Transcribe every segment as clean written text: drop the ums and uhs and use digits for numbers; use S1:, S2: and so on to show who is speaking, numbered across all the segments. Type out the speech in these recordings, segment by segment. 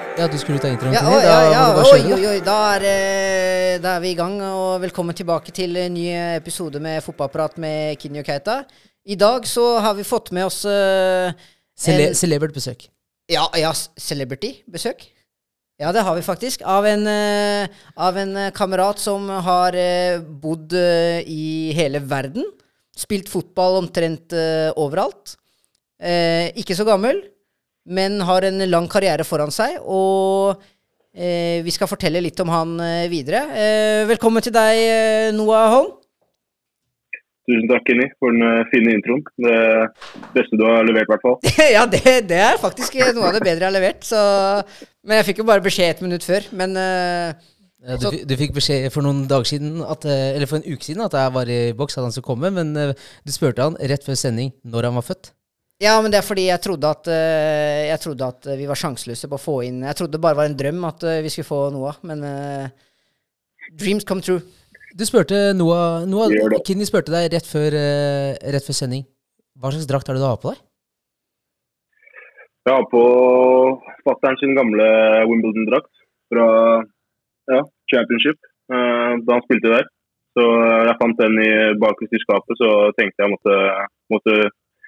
S1: Ja, du skulle ta introen
S2: Ja,
S1: til det.
S2: oi, da er vi I gang, og velkommen tilbake til en ny episode med fotballprat med Kinni og Keita. I dag så har vi fått med oss
S1: Celebert besøk.
S2: Ja, celebrity besøk. Ja, det har vi faktisk. Av en kamerat som har bodd I hele verden. Spilt fotball omtrent overalt. Ikke så gammel, men har en lang karriere foran seg, og vi skal fortelle litt om han videre. Velkommen til deg, Noah Holm.
S3: Tusen takk, Kinni, for den fine introen. Det beste du har levert, I hvert fall.
S2: Ja, det faktisk noe av det bedre jeg har levert, men jeg fikk jo bare beskjed 1 minutt før, men...
S1: Du fikk beskjed for noen dager siden, eller for en uke siden, at jeg var I boks, at han skulle komme, men du spurte han rett før sending når han var født.
S2: Ja, men det fordi jeg trodde at vi var sjanseløse på å få inn... Jeg trodde det bare var en drøm at vi skulle få Noah, men dreams come true.
S1: Du spurte Noah Kinni spurte deg rett før sending. Hva slags drakt har du på deg?
S3: Jeg har på fatteren sin gamle Wimbledon-drakt fra Championship, da han spilte der. Så jeg fant den bakerst I skapet, så tenkte jeg måtte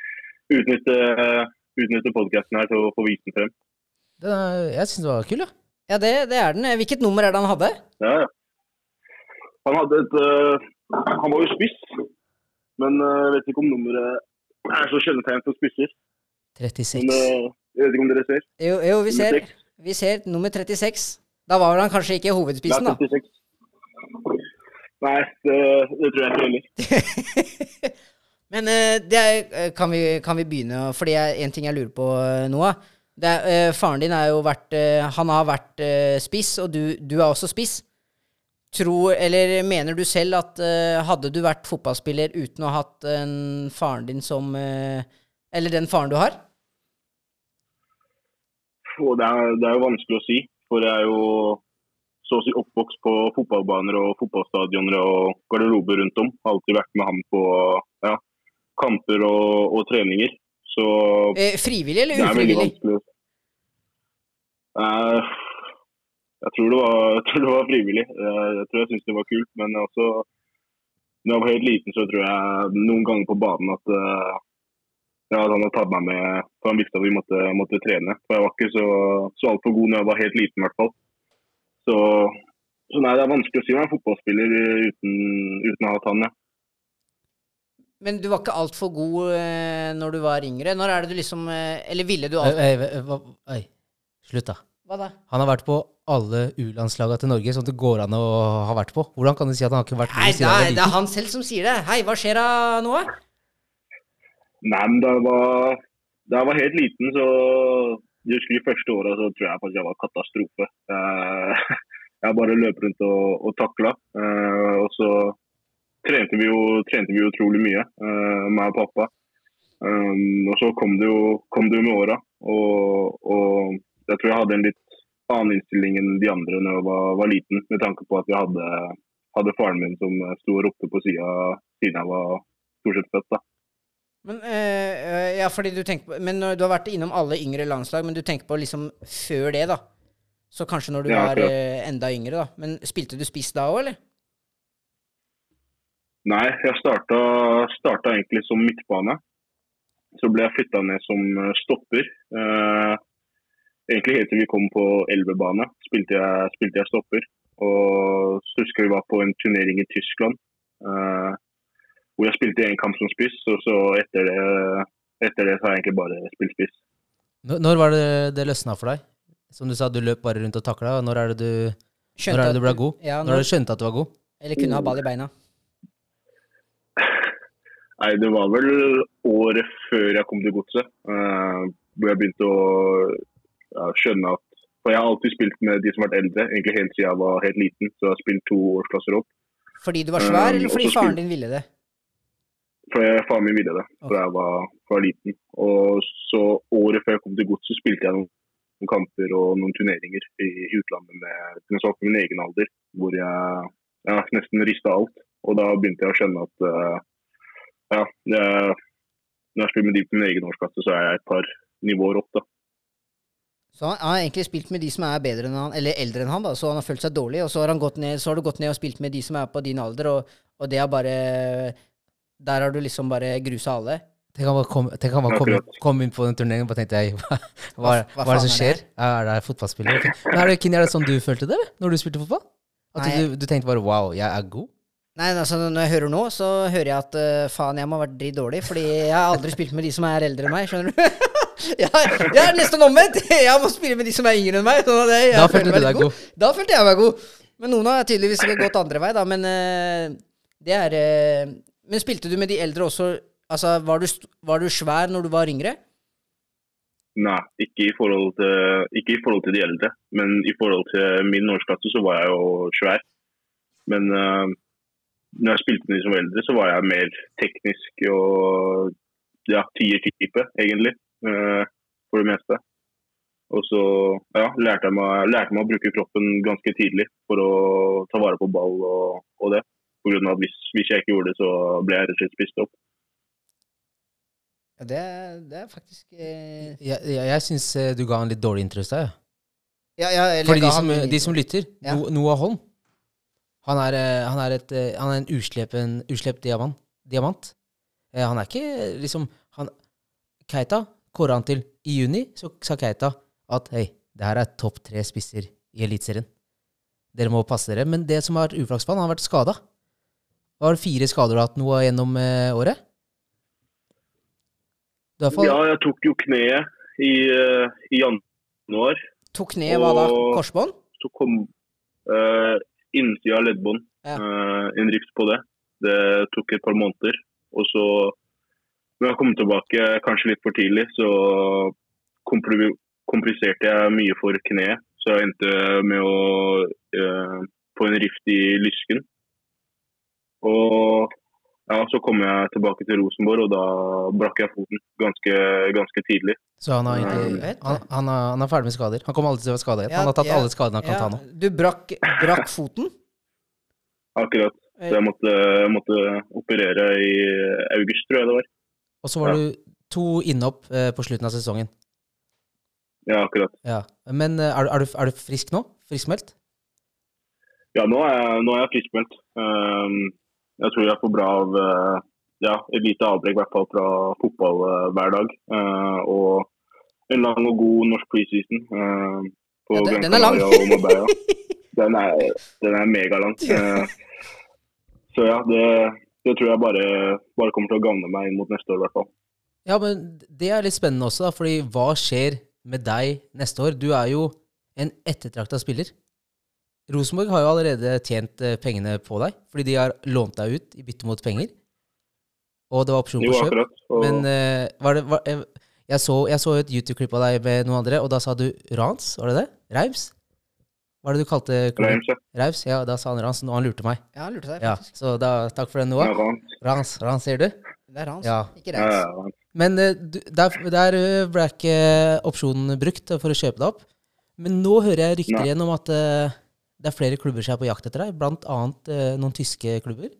S3: utnytte podcasten her til å få vise den frem.
S1: Jeg synes det var kul, ja.
S2: Ja, det den. Hvilket nummer det han hadde?
S3: Ja. Han hadde han var jo spiss, men jeg vet ikke om nummeret så kjennetegn for spisser.
S1: 36.
S3: Men jeg vet ikke om dere ser.
S2: Jo, vi ser nummer 36. Da var han kanskje ikke hovedspissen, da.
S3: 36. Nei, det tror jeg ikke heller.
S2: Men kan vi begynne, fordi en ting jeg lurer på, Noah. Faren din han har vært spiss, og du også spiss. Eller mener du selv at hadde du vært fotballspiller uten å ha hatt faren din som, eller den faren du har?
S3: Det er jo vanskelig å si, for jeg jo så å si oppvokst på fotballbaner og fotballstadioner og garderober rundt om. Har alltid vært med ham på, kamper og treninger, så...
S2: frivillig eller ufrivillig?
S3: Jeg tror det var frivillig. Jeg tror jeg synes det var kult, men også når jeg var helt liten så tror jeg noen ganger på banen at han hadde tatt meg med, for han visste at vi måtte trene. For jeg var ikke så alt for god når jeg var helt liten I hvert fall. Så nei, det er vanskelig å si om jeg er fotballspiller uten å ha hatt han, ja.
S2: Men du var ikke alt for god når du var yngre. Når det du liksom... Eller ville du
S1: Slutt da.
S2: Hva da?
S1: Han har vært på alle U-landslagene til Norge som det går an å ha vært på. Hvordan kan du si at han har ikke vært
S2: Nei, det han selv som sier det. Hei, hva skjer da nå?
S3: Nei, men da jeg var helt liten, så... Jeg husker de første årene, så tror jeg faktisk jeg var katastrofe. Jeg bare løp rundt og taklet. Og så... trente vi jo utrolig mye, meg og pappa. Og så kom det jo med åra, og jeg tror jeg hadde en litt annen innstilling enn de andre når jeg var liten, med tanke på at jeg hadde faren min som stod og ropte på siden jeg var stort sett født, da.
S2: Men, fordi du tenker på, men du har vært innom alle yngre landslag, men du tenker på liksom før det da, så kanskje når du var enda yngre da, men spilte du spiss da også, eller?
S3: Nei, jeg startet egentlig som midtbane. Så ble jeg flyttet ned som stopper. Egentlig helt til vi kom på 11-bane, spilte jeg stopper. Og så husker vi var på en turnering I Tyskland, hvor jeg spilte en kamp som spiss, og så etter det så har jeg egentlig bare spilt spiss.
S1: Når var det løsnet for deg? Som du sa, du løp bare rundt og taklet, og når det du ble god?
S2: Ja,
S1: når du skjønte at du var god?
S2: Eller kunne ha ball I beina?
S3: Nei, det var vel året før jeg kom til Godset, hvor jeg begynte å skjønne at... For jeg har alltid spilt med de som har vært eldre, egentlig helt siden jeg var helt liten, så jeg har spilt 2 årsklasser opp.
S2: Fordi du var svær, eller fordi faren din ville det?
S3: Fordi faren min ville det, for jeg var liten. Og så året før jeg kom til Godset, spilte jeg noen kamper og noen turneringer I utlandet med min egen alder, hvor jeg nesten ristet alt. Og da begynte jeg å skjønne at når jeg spiller med de på min egen årsklasse, så jeg et par nivåer opp da.
S2: Så han har egentlig spilt med de som bedre enn han, eller eldre enn han, da, så han har følt seg dårlig, og så har du gått ned og spilt med de som på din alder, og det bare, der har du liksom bare gruset alle.
S1: Tenk han bare kom inn på den turneringen, bare tenkte jeg, hva er det som skjer? Det fotballspiller? Okay. Men er det sånn du følte det, når du spilte fotball? At du tenkte bare, wow, jeg god?
S2: Nei, altså når jeg hører nå, så hører jeg at faen, jeg må ha vært dritt dårlig, fordi jeg har aldri spilt med de som eldre enn meg, skjønner du? Jeg nesten omvendt. Jeg må spille med de som yngre enn meg.
S1: Da følte du deg god.
S2: Da følte jeg meg god. Men noen har tydeligvis gått andre vei, da. Men Men spilte du med de eldre også? Altså, var du svær når du var yngre?
S3: Nei, ikke i forhold til de eldre. Men i forhold til min årsklasse så var jeg jo svær. Men når jeg spilte med de som var eldre, så var jeg mer teknisk og tiertype, egentlig. For det meste. Og så lærte jeg meg å bruke kroppen ganske tidlig for å ta vare på ball og det. På grunn av at hvis jeg ikke gjorde det, så ble jeg rett og slett spist opp.
S2: Det er faktisk
S1: Jeg synes du ga en litt dårlig interesse.
S2: For
S1: de som lytter, Noah Holm, han er en uslept diamant. Han er ikke liksom Keita kåret han til i juni, så sa Keita at hei, det her er topp 3 spisser i Elitserien. Dere må passe dere. Men det som har vært uflaks for han har vært skadet. Var det 4 skader du har hatt noe gjennom året?
S3: Jeg tok jo kneet i januar.
S2: Tok kneet hva da? Korsbånd?
S3: Så kom innsida av leddbånd. En rift på det. Det tok et par måneder. Og så når jeg kom tilbake kanskje litt for tidlig, så kompliserte jeg mye for kneet. Så jeg endte med å få en rift i lysken. Og så kom jeg tilbake til Rosenborg, og da brakk jeg foten ganske tidlig.
S1: Så han er ferdig med skader? Han kommer alltid til å være skadet. Han har tatt alle skadene han kan ta nå.
S2: Du brakk foten?
S3: Akkurat. Så jeg måtte operere i august, tror jeg det var.
S1: Og så var du 2 innhopp på slutten av sesongen.
S3: Ja, akkurat.
S1: Ja. Men er du frisk nå? Friskmeldt?
S3: Ja, nå er jeg friskmeldt. Jeg tror jeg får bra av et lite avbrekk, i hvert fall fra fotball hver dag. Og en lang og god norsk preseason på Gran Canaria og Marbella. Den er megalang. Så det tror jeg bare kommer til å gagne meg inn mot neste år i hvert fall.
S1: Ja, men det er litt spennende også da, fordi hva skjer med deg neste år? Du er jo en ettertraktet spiller. Rosenborg har jo allerede tjent pengene på deg, fordi de har lånt deg ut i bytte mot penger. Og det var opsjon på kjøp. Men jeg så et YouTube-klipp av deg med noen andre, og da sa du Rans, var det det? Reims? Hva er det du kalte klubben? Reims, ja, da sa han Rans, og han lurte meg.
S2: Ja, han lurte deg faktisk.
S1: Så takk for den, Noah.
S3: Ja,
S1: Rans, ser du?
S2: Det er Rans, ikke
S3: Reims.
S2: Reims.
S3: Ja.
S1: Men der ble ikke opsjonen brukt for å kjøpe deg opp. Men nå hører jeg rykter igjen om at det er flere klubber som er på jakt etter deg, blant annet noen tyske klubber.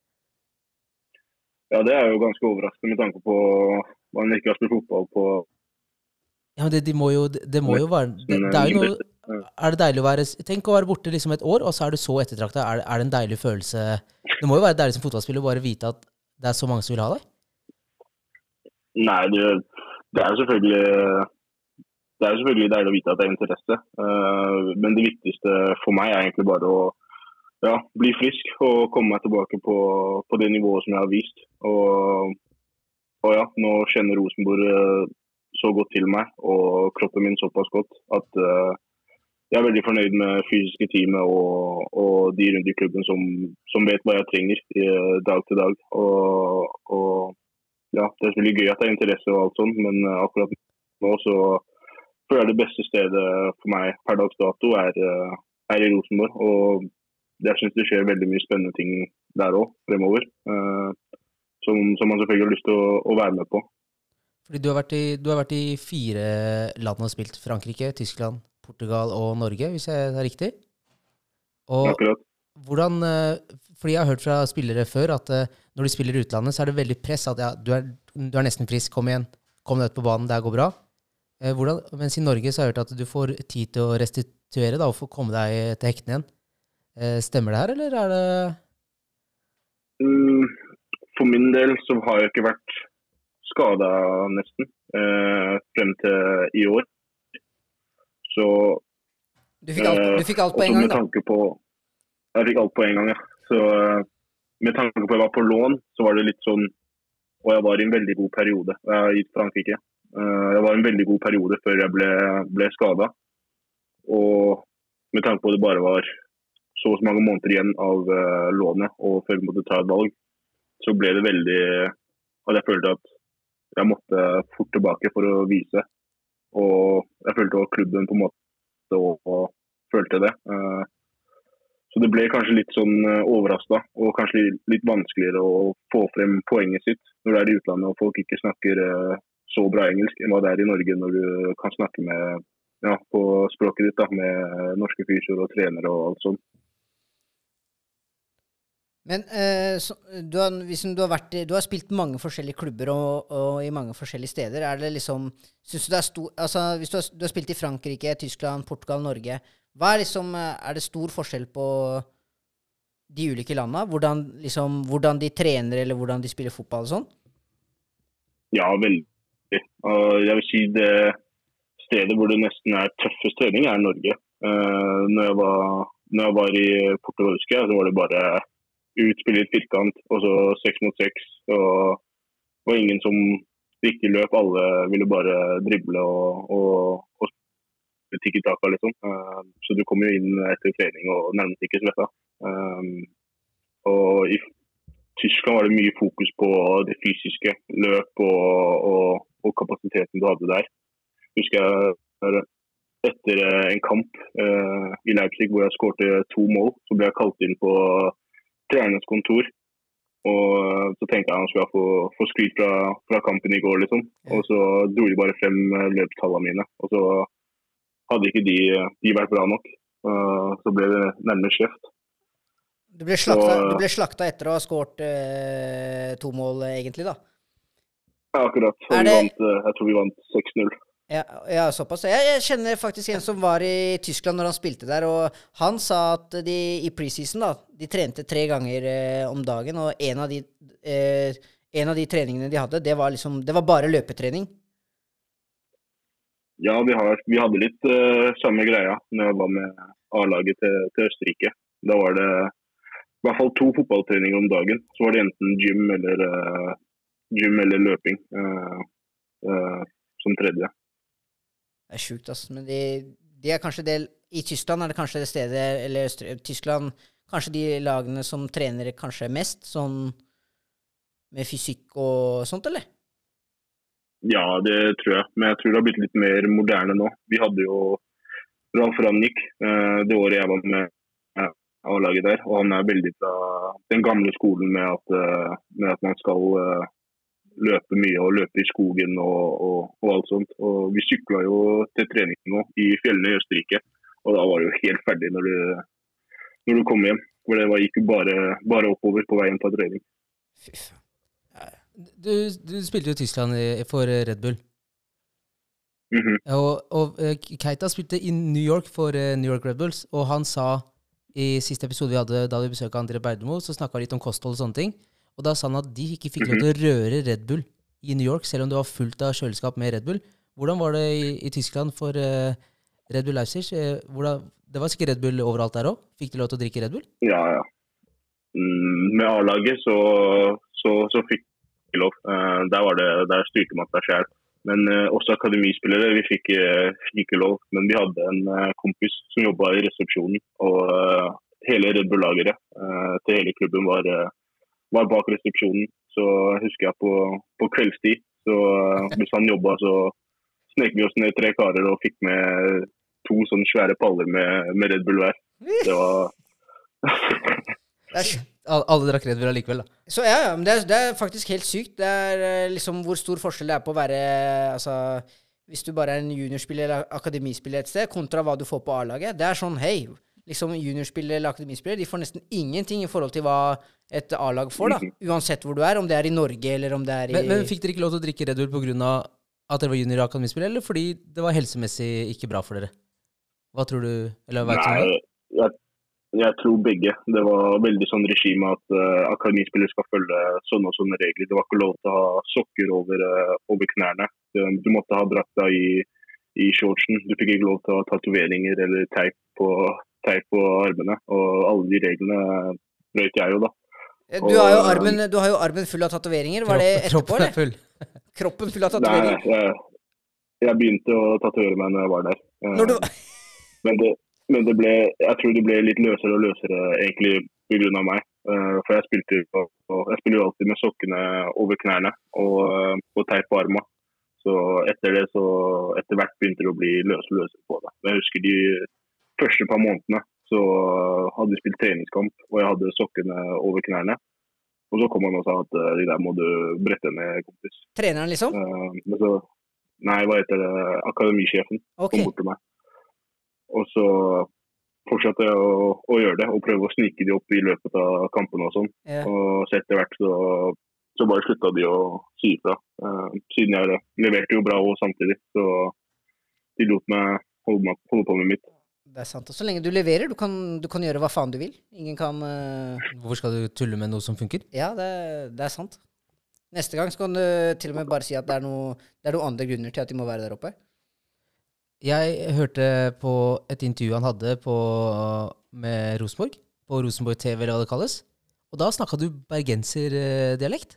S3: Ja, det er jo ganske overraskende med tanke på man ikke har spilt fotball på.
S1: Ja, men det må jo være det er jo noe. Er det deilig å være, tenk å være borte liksom et år, og så er du så ettertraktet, er det en deilig følelse? Det må jo være deilig som fotballspiller å bare vite at det er så mange som vil ha deg?
S3: Nei, det er jo selvfølgelig deilig å vite at det er interesse, men det viktigste for meg er egentlig bare å bli frisk og komme meg tilbake på det nivået som jeg har vist, og nå kjenner Rosenborg så godt til meg, og kroppen min såpass godt, at jeg er veldig fornøyd med fysiske teamet og de rundt i klubben som vet hva jeg trenger dag til dag. Og det er selvfølgelig gøy at det er interesse og alt sånt, men akkurat nå så føler jeg det beste stedet for meg per dags dato er i Rosenborg. Og jeg synes det skjer veldig mye spennende ting der også fremover, som man selvfølgelig har lyst til å være med på.
S1: Fordi du har vært i 4 land og spilt: Frankrike, Tyskland, Portugal og Norge, hvis jeg er riktig. Og
S3: akkurat.
S1: Fordi jeg har hørt fra spillere før at når de spiller i utlandet, så er det veldig press at du er nesten frisk, kom igjen, kom deg ut på banen, det går bra. Mens i Norge så har jeg hørt at du får tid til å restituere da, og få komme deg til hektene igjen. Stemmer det her, eller er det...
S3: For min del så har jeg ikke vært skadet nesten frem til i år. Så
S2: du fikk alt på en gang, da?
S3: Jeg fikk alt på en gang, ja. Så med tanke på at jeg var på lån, så var det litt sånn, og jeg var i en veldig god periode. Jeg er i Frankrike. Jeg var i en veldig god periode før jeg ble skadet. Og med tanke på at det bare var så mange måneder igjen av lånet, og før jeg måtte ta et valg, så ble det veldig, at jeg følte at jeg måtte fort tilbake for å vise. Og jeg følte at klubben på en måte og følte det. Så det ble kanskje litt sånn overrasket, og kanskje litt vanskeligere å få frem poenget sitt når du er i utlandet, og folk ikke snakker så bra engelsk enn hva det er i Norge, når du kan snakke med, ja, på språket ditt da, med norske fysioer og trenere og alt sånt.
S2: Men du har spilt mange forskjellige klubber og i mange forskjellige steder. Er det liksom, synes du det er stor, altså hvis du har spilt i Frankrike, Tyskland, Portugal, Norge, hva er liksom, er det stor forskjell på de ulike landene? Hvordan de trener eller hvordan de spiller fotball og sånn?
S3: Ja, veldig. Jeg vil si det stedet hvor det nesten er tøffest trening er Norge. Når jeg var i Portugal, så var det bare utspille i firkant, og så 6 mot 6, og det var ingen som ikke løp, alle ville bare drible og tiki-taka liksom. Så du kom jo inn etter trening og nærmest ikke svetta. Og i Tyskland var det mye fokus på det fysiske, løp og kapasiteten du hadde der. Husker jeg etter en kamp i Leipzig hvor jeg skårte 2 mål, så ble jeg kalt inn på trenernes kontor, og så tenkte jeg han skulle få skryt fra kampen i går, liksom. Og så dro de bare frem løpstallene mine, og så hadde ikke de vært bra nok. Så ble det nærmest kjeft.
S2: Du ble slakta etter å ha skårt 2 mål, egentlig, da?
S3: Ja, akkurat. Jeg tror vi vant 6-0.
S2: Ja, såpass. Jeg kjenner faktisk en som var i Tyskland når han spilte der, og han sa at de i preseason da, de trente 3 ganger om dagen, og en av de treningene de hadde, det var bare løpetrening. Ja, vi hadde litt samme greia når jeg var med A-laget til Østerrike. Da var det i hvert fall 2 fotballtreninger om dagen. Så var det enten gym eller løping som tredje. Det er sjukt, altså. Men de er kanskje i Tyskland er det kanskje det stedet, eller Tyskland, kanskje de lagene som trener kanskje mest, sånn med fysikk og sånt, eller?
S3: Ja, det tror jeg. Men jeg tror det har blitt litt mer moderne nå. Vi hadde jo Ralf Rangnick det året jeg var med A-laget der, og han er veldig fra den gamle skolen med at man skal løpe mye og løpe i skogen og alt sånt. Og vi syklet jo til trening nå i fjellene i Østerrike, og da var det jo helt ferdig når du kom hjem. For det gikk jo bare oppover på veien på trening.
S2: Fy faen.
S1: Du spilte jo i Tyskland for Red Bull. Og Keita spilte i New York for New York Red Bulls, og han sa i siste episode vi hadde da vi besøkte André Bergemo, så snakket vi litt om kosthold og sånne ting. Og da sa han at de ikke fikk lov til å røre Red Bull i New York, selv om det var fullt av kjøleskap med Red Bull. Hvordan var det i Tyskland for Red Bull Leipzig? Det var sikkert Red Bull overalt der også? Fikk de lov til å drikke Red Bull?
S3: Ja. Med A-laget så fikk de lov. Der styrte man seg selv. Men også akademispillere, vi fikk ikke lov. Men vi hadde en kompis som jobbet i resepsjonen, og hele Red Bull-lageret til hele klubben var bak resepsjonen. Så husker jeg på kveldstid, så hvis han jobbet, så snek vi oss ned 3 karer og fikk med 2 sånne svære paller med Red Bull hver. Det var...
S1: Alle drakk Red Bull allikevel, da.
S2: Så ja, men det er faktisk helt sykt. Det er liksom hvor stor forskjell det er på å være, altså, hvis du bare er en juniorspiller eller akademispiller et sted, kontra hva du får på A-laget. Det er sånn, hei, liksom juniorspiller eller akademispiller, de får nesten ingenting i forhold til hva et A-lag får, da. Uansett hvor du er, om det er i Norge eller om det er i...
S1: Men fikk dere ikke lov til å drikke Red Bull på grunn av At dere var junior-akademispiller, eller fordi det var helsemessig ikke bra for dere? Hva tror du, eller vet du
S3: Nei,
S1: det?
S3: jeg tror begge. Det var veldig sånn regime at akademispillere skal følge sånne og sånne regler. Det var ikke lov til å ha sokker over knærne. Du måtte ha drakta i shortsen. Du fikk ikke lov til å ha tatoveringer eller teip på armene. Og alle de reglene brøt jeg jo da.
S2: Du har jo armen full av tatoveringer. Var det etterpå,
S1: Kroppen er
S2: eller?
S1: full.
S2: Kroppen full av
S3: Nei,
S2: tatoveringer?
S3: jeg begynte å tatovere meg når jeg var der.
S2: Når du...
S3: Men jeg tror det ble litt løsere og løsere egentlig på grunn av meg. For jeg spiller jo alltid med sokkene over knærne og teip på armene. Så etter hvert begynte det å bli løsere på det. Men jeg husker de første par månedene så hadde vi spilt treningskamp, og jeg hadde sokkene over knærne. Og så kom han og sa at de der må du brette ned, kompis.
S2: Treneren, liksom?
S3: Men så, nei, hva heter det? Akademisjefen kom bort til meg. Og så fortsatte jeg å gjøre det, og prøve å snike de opp i løpet av kampene og sånn.
S2: Ja.
S3: Og så etter hvert så bare slutta de å si ifra. Siden jeg leverte jo bra også samtidig, så de lot meg holde på med mitt.
S2: Det er sant. Og så lenge du leverer, du kan gjøre hva faen du vil. Ingen kan...
S1: Hvorfor skal du tulle med noe som funker?
S2: Ja, det er sant. Neste gang så kan du til og med bare si at det er noen andre grunner til at de må være der oppe.
S1: Jeg hørte på et intervju han hadde med Rosenborg, på Rosenborg TV, eller hva det kalles. Og da snakket du bergenserdialekt.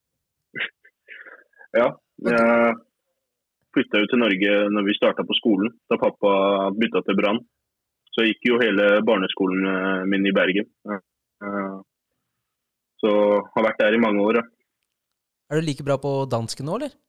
S3: Ja, jeg flyttet jo til Norge når vi startet på skolen, da pappa byttet til Brann. Så gikk jo hele barneskolen min i Bergen. Så har vært der i mange år. Ja.
S1: Er du like bra på dansk nå, eller?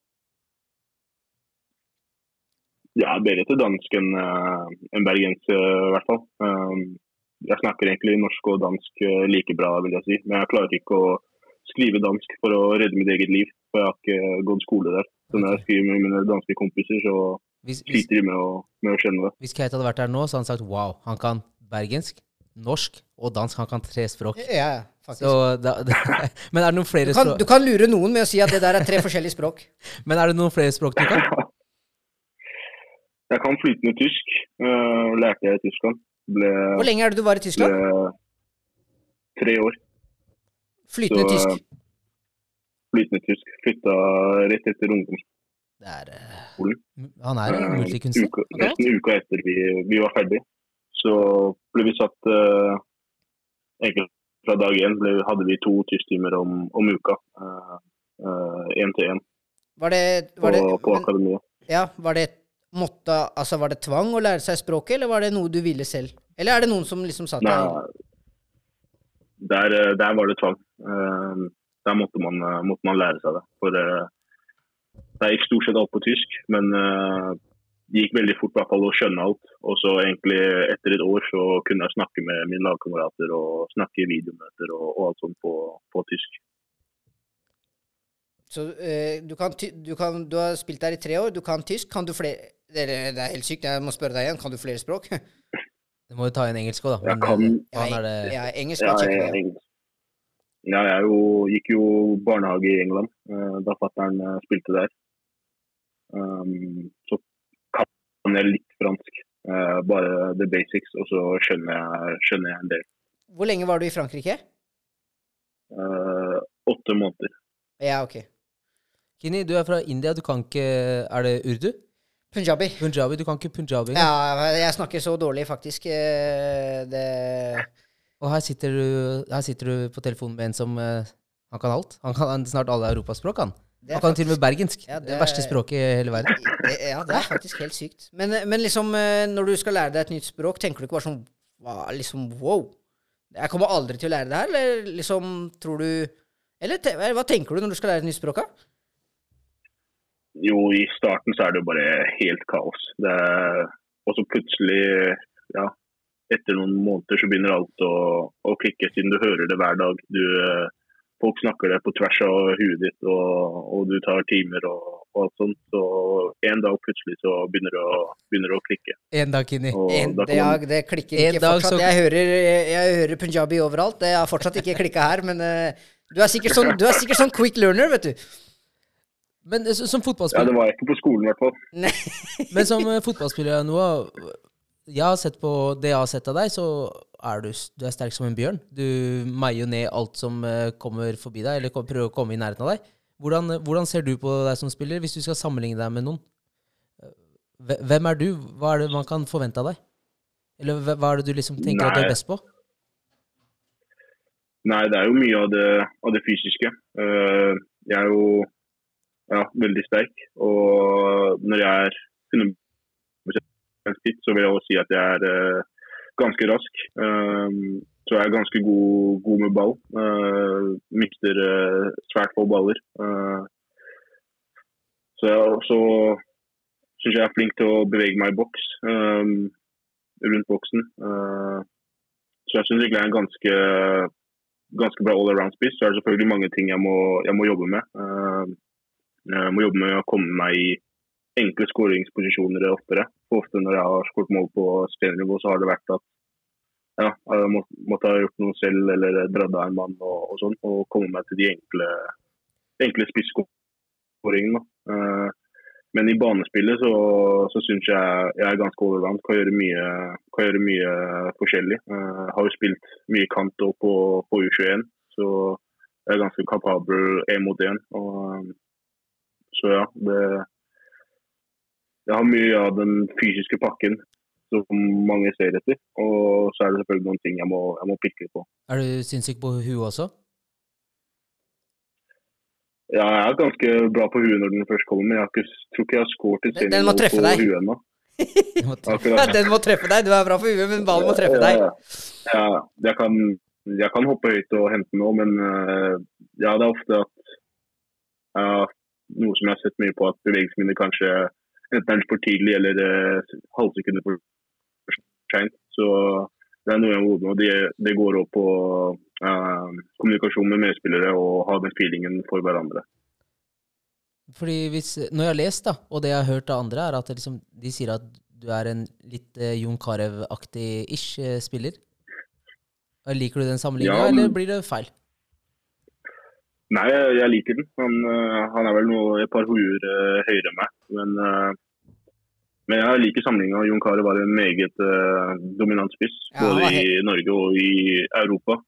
S3: Ja, bedre til dansk enn bergensk i hvert fall. Jeg snakker egentlig norsk og dansk like bra, vil jeg si. Men jeg klarer ikke å skrive dansk for å redde mitt eget liv, for jeg har ikke gått skole der. Så når jeg skriver med mine danske kompiser, så sliter de med å skjønne det.
S1: Hvis Kate hadde vært der nå, så hadde han sagt, wow, han kan bergensk, norsk og dansk, han kan 3 språk.
S2: Ja, faktisk.
S1: Men er det noen flere språk?
S2: Du kan lure noen med å si at det der er 3 forskjellige språk.
S1: Men er det noen flere språk du kan?
S3: Jeg kan flytende tysk, lærte jeg i Tyskland.
S2: Hvor lenge er det du var i Tyskland?
S3: 3 år.
S2: Flytende tysk?
S3: Flytende tysk. Flyttet rett etter ungdomsskolen.
S1: Han er en multikunstner.
S3: Nesten uka etter vi var ferdig. Så ble vi satt, egentlig fra dag 1 hadde vi 2 tysktimer om uka. 1 til 1. På akademiet.
S2: Ja, var det tvang å lære seg språket, eller var det noe du ville selv? Eller er det noen som liksom satt deg?
S3: Der var det tvang. Der måtte man lære seg det. For det gikk stort sett alt på tysk, men det gikk veldig fort i hvert fall å skjønne alt. Og så egentlig etter et år så kunne jeg snakke med mine lagkamerater og snakke i videomøter og alt sånt på tysk.
S2: Så du har spilt der i 3 år, du kan tysk, kan du flere... Det er helt sykt, jeg må spørre deg igjen, kan du flere språk?
S1: Du må jo ta en engelsk også, da.
S3: Jeg kan...
S2: engelsk kan jeg ikke med.
S3: Ja, jeg gikk jo barnehage i England, da fatteren spilte der. Så kan jeg litt fransk, bare the basics, og så skjønner jeg en del.
S2: Hvor lenge var du i Frankrike?
S3: 8 måneder.
S2: Ja, ok.
S1: Kini, du er fra India, du kan ikke... Er det urdu?
S2: Punjabi.
S1: Punjabi, du kan ikke punjabi?
S2: Ja, jeg snakker så dårlig, faktisk.
S1: Og her sitter du på telefonen med en som... han kan alt. Han kan snart alle europaspråk, han. Han kan til og med bergensk. Ja, det verste språket i hele verden.
S2: Ja, det er faktisk helt sykt. Men liksom, når du skal lære deg et nytt språk, tenker du ikke bare sånn, liksom, wow, jeg kommer aldri til å lære det her, eller liksom, tror du... Eller hva tenker du når du skal lære et nytt språk, da?
S3: Jo, i starten så er det jo bare helt kaos. Og så plutselig, ja, etter noen måneder så begynner alt å klikke, siden du hører det hver dag. Folk snakker det på tvers av huet ditt, og du tar timer og alt sånt. Så en dag plutselig så begynner det å klikke.
S1: En dag, Kini.
S2: Det klikker ikke fortsatt. Så... Jeg hører punjabi overalt. Det har fortsatt ikke klikket her, men du er sikkert sånn quick learner, vet du.
S1: Men som
S3: Ja,
S1: fotballspiller,
S3: det var jeg ikke på skolen i hvert fall.
S2: Nei.
S1: men som fotballspiller Noah, jeg har sett på det jeg har sett av deg, så du er sterk som en bjørn. Du meier jo ned alt som kommer forbi deg, eller prøver å komme i nærheten av deg. Hvordan ser du på deg som spiller, hvis du skal sammenligne deg med noen? Hvem er du? Hva er det man kan forvente av deg? Eller hva er det du liksom tenker at du er best på?
S3: Nei, det er jo mye av det fysiske. Jeg er jo veldig sterk, og når jeg er 100% fit, så vil jeg også si at jeg er ganske rask. Så jeg er ganske god med ball. Mister svært få baller. Så synes jeg er flink til å bevege meg i boks, rundt boksen. Så jeg synes egentlig jeg er en ganske bra all-around-spiss. Så er det selvfølgelig mange ting jeg må jobbe med. Jeg må jobbe med å komme meg i enkle skåringsposisjoner oftere. For ofte når jeg har skåret mål på spillernivå, så har det vært at jeg måtte ha gjort noe selv, eller dratt av en mann og sånn, og komme meg til de enkle spisskåringene. Men i banespillet så synes jeg er ganske all-around, kan gjøre mye forskjellig. Jeg har jo spilt mye kant på U21, så jeg er ganske kapabel 1 mot 1. Så ja, jeg har mye av den fysiske pakken som mange ser etter, og så er det selvfølgelig noen ting jeg må pikke på.
S1: Er du sinnssyk på huet også?
S3: Ja, jeg er ganske bra på huet når den først kommer, men jeg tror ikke jeg har skåret et
S2: Den må treffe deg.
S3: huet ennå.
S2: Den må treffe deg. Du er bra på huet, men ballen må treffe deg.
S3: Ja, jeg kan hoppe høyt og hente nå, men ja, det er ofte at noe som jeg har sett mye på, at bevegelsen mine kanskje enten er litt for tidlig eller halvsekunder for sent. Så det er noe jeg må jobbe med. Det går opp på kommunikasjon med medspillere og ha den feelingen for hverandre.
S1: Fordi når jeg har lest da, og det jeg har hørt av andre, er at liksom, de sier at du er en litt Jon Carew-aktig-ish spiller. Liker du den sammenligningen, eller blir det feil?
S3: Nei, jeg liker den. Han er vel et par hoder høyere enn meg, men jeg liker sammenligningen. Jon Carew var en meget dominant spiss, både i Norge og i Europa.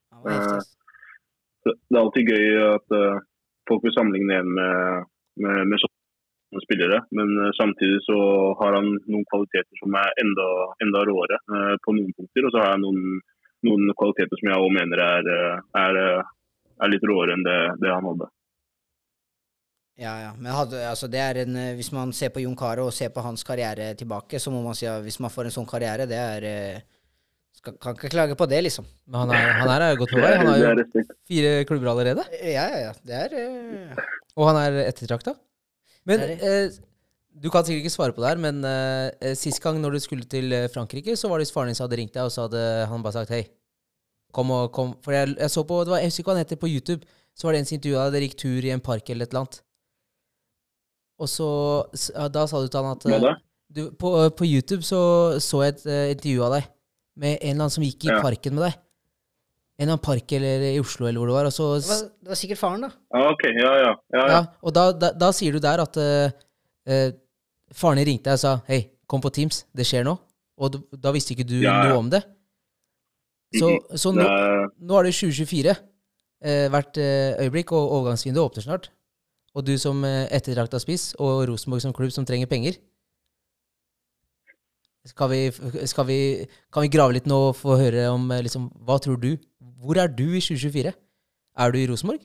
S3: Det er alltid gøy at folk vil sammenligne en med sånne spillere, men samtidig så har han noen kvaliteter som er enda råere på noen punkter, og så har jeg noen kvaliteter som jeg også mener er litt råere enn det han hadde.
S2: Ja. Men det er hvis man ser på Jon Carew og ser på hans karriere tilbake, så må man si at hvis man får en sånn karriere, det kan ikke klage på det, liksom. Men
S1: han er godt på vei. Han har jo 4 klubber allerede.
S2: Ja.
S1: Og han er ettertraktet. Men du kan sikkert ikke svare på det her, men sist gang når du skulle til Frankrike, så var det faren din som hadde ringt deg, og så hadde han bare sagt, hei, kom. For jeg så på, jeg husker hva han heter på YouTube, så var det en som intervjuet deg, dere gikk tur i en park eller et eller annet. Og så, da sa du til han at på YouTube så jeg et intervju av deg med en eller annen som gikk i parken med deg. En eller annen park eller i Oslo eller hvor det var. Og så,
S2: det var sikkert faren da.
S3: Ok, ja.
S1: Og da sier du der at faren din ringte deg og sa, hei, kom på Teams, det skjer nå. Og da visste ikke du noe om det. Så nå er det 2024 hvert øyeblikk, og overgangsvinduet åpner snart. Og du som ettertraktet spiss, og Rosenborg som klubb som trenger penger. Kan vi grave litt nå og få høre om, liksom, hva tror du? Hvor er du i 2024? Er du i Rosenborg?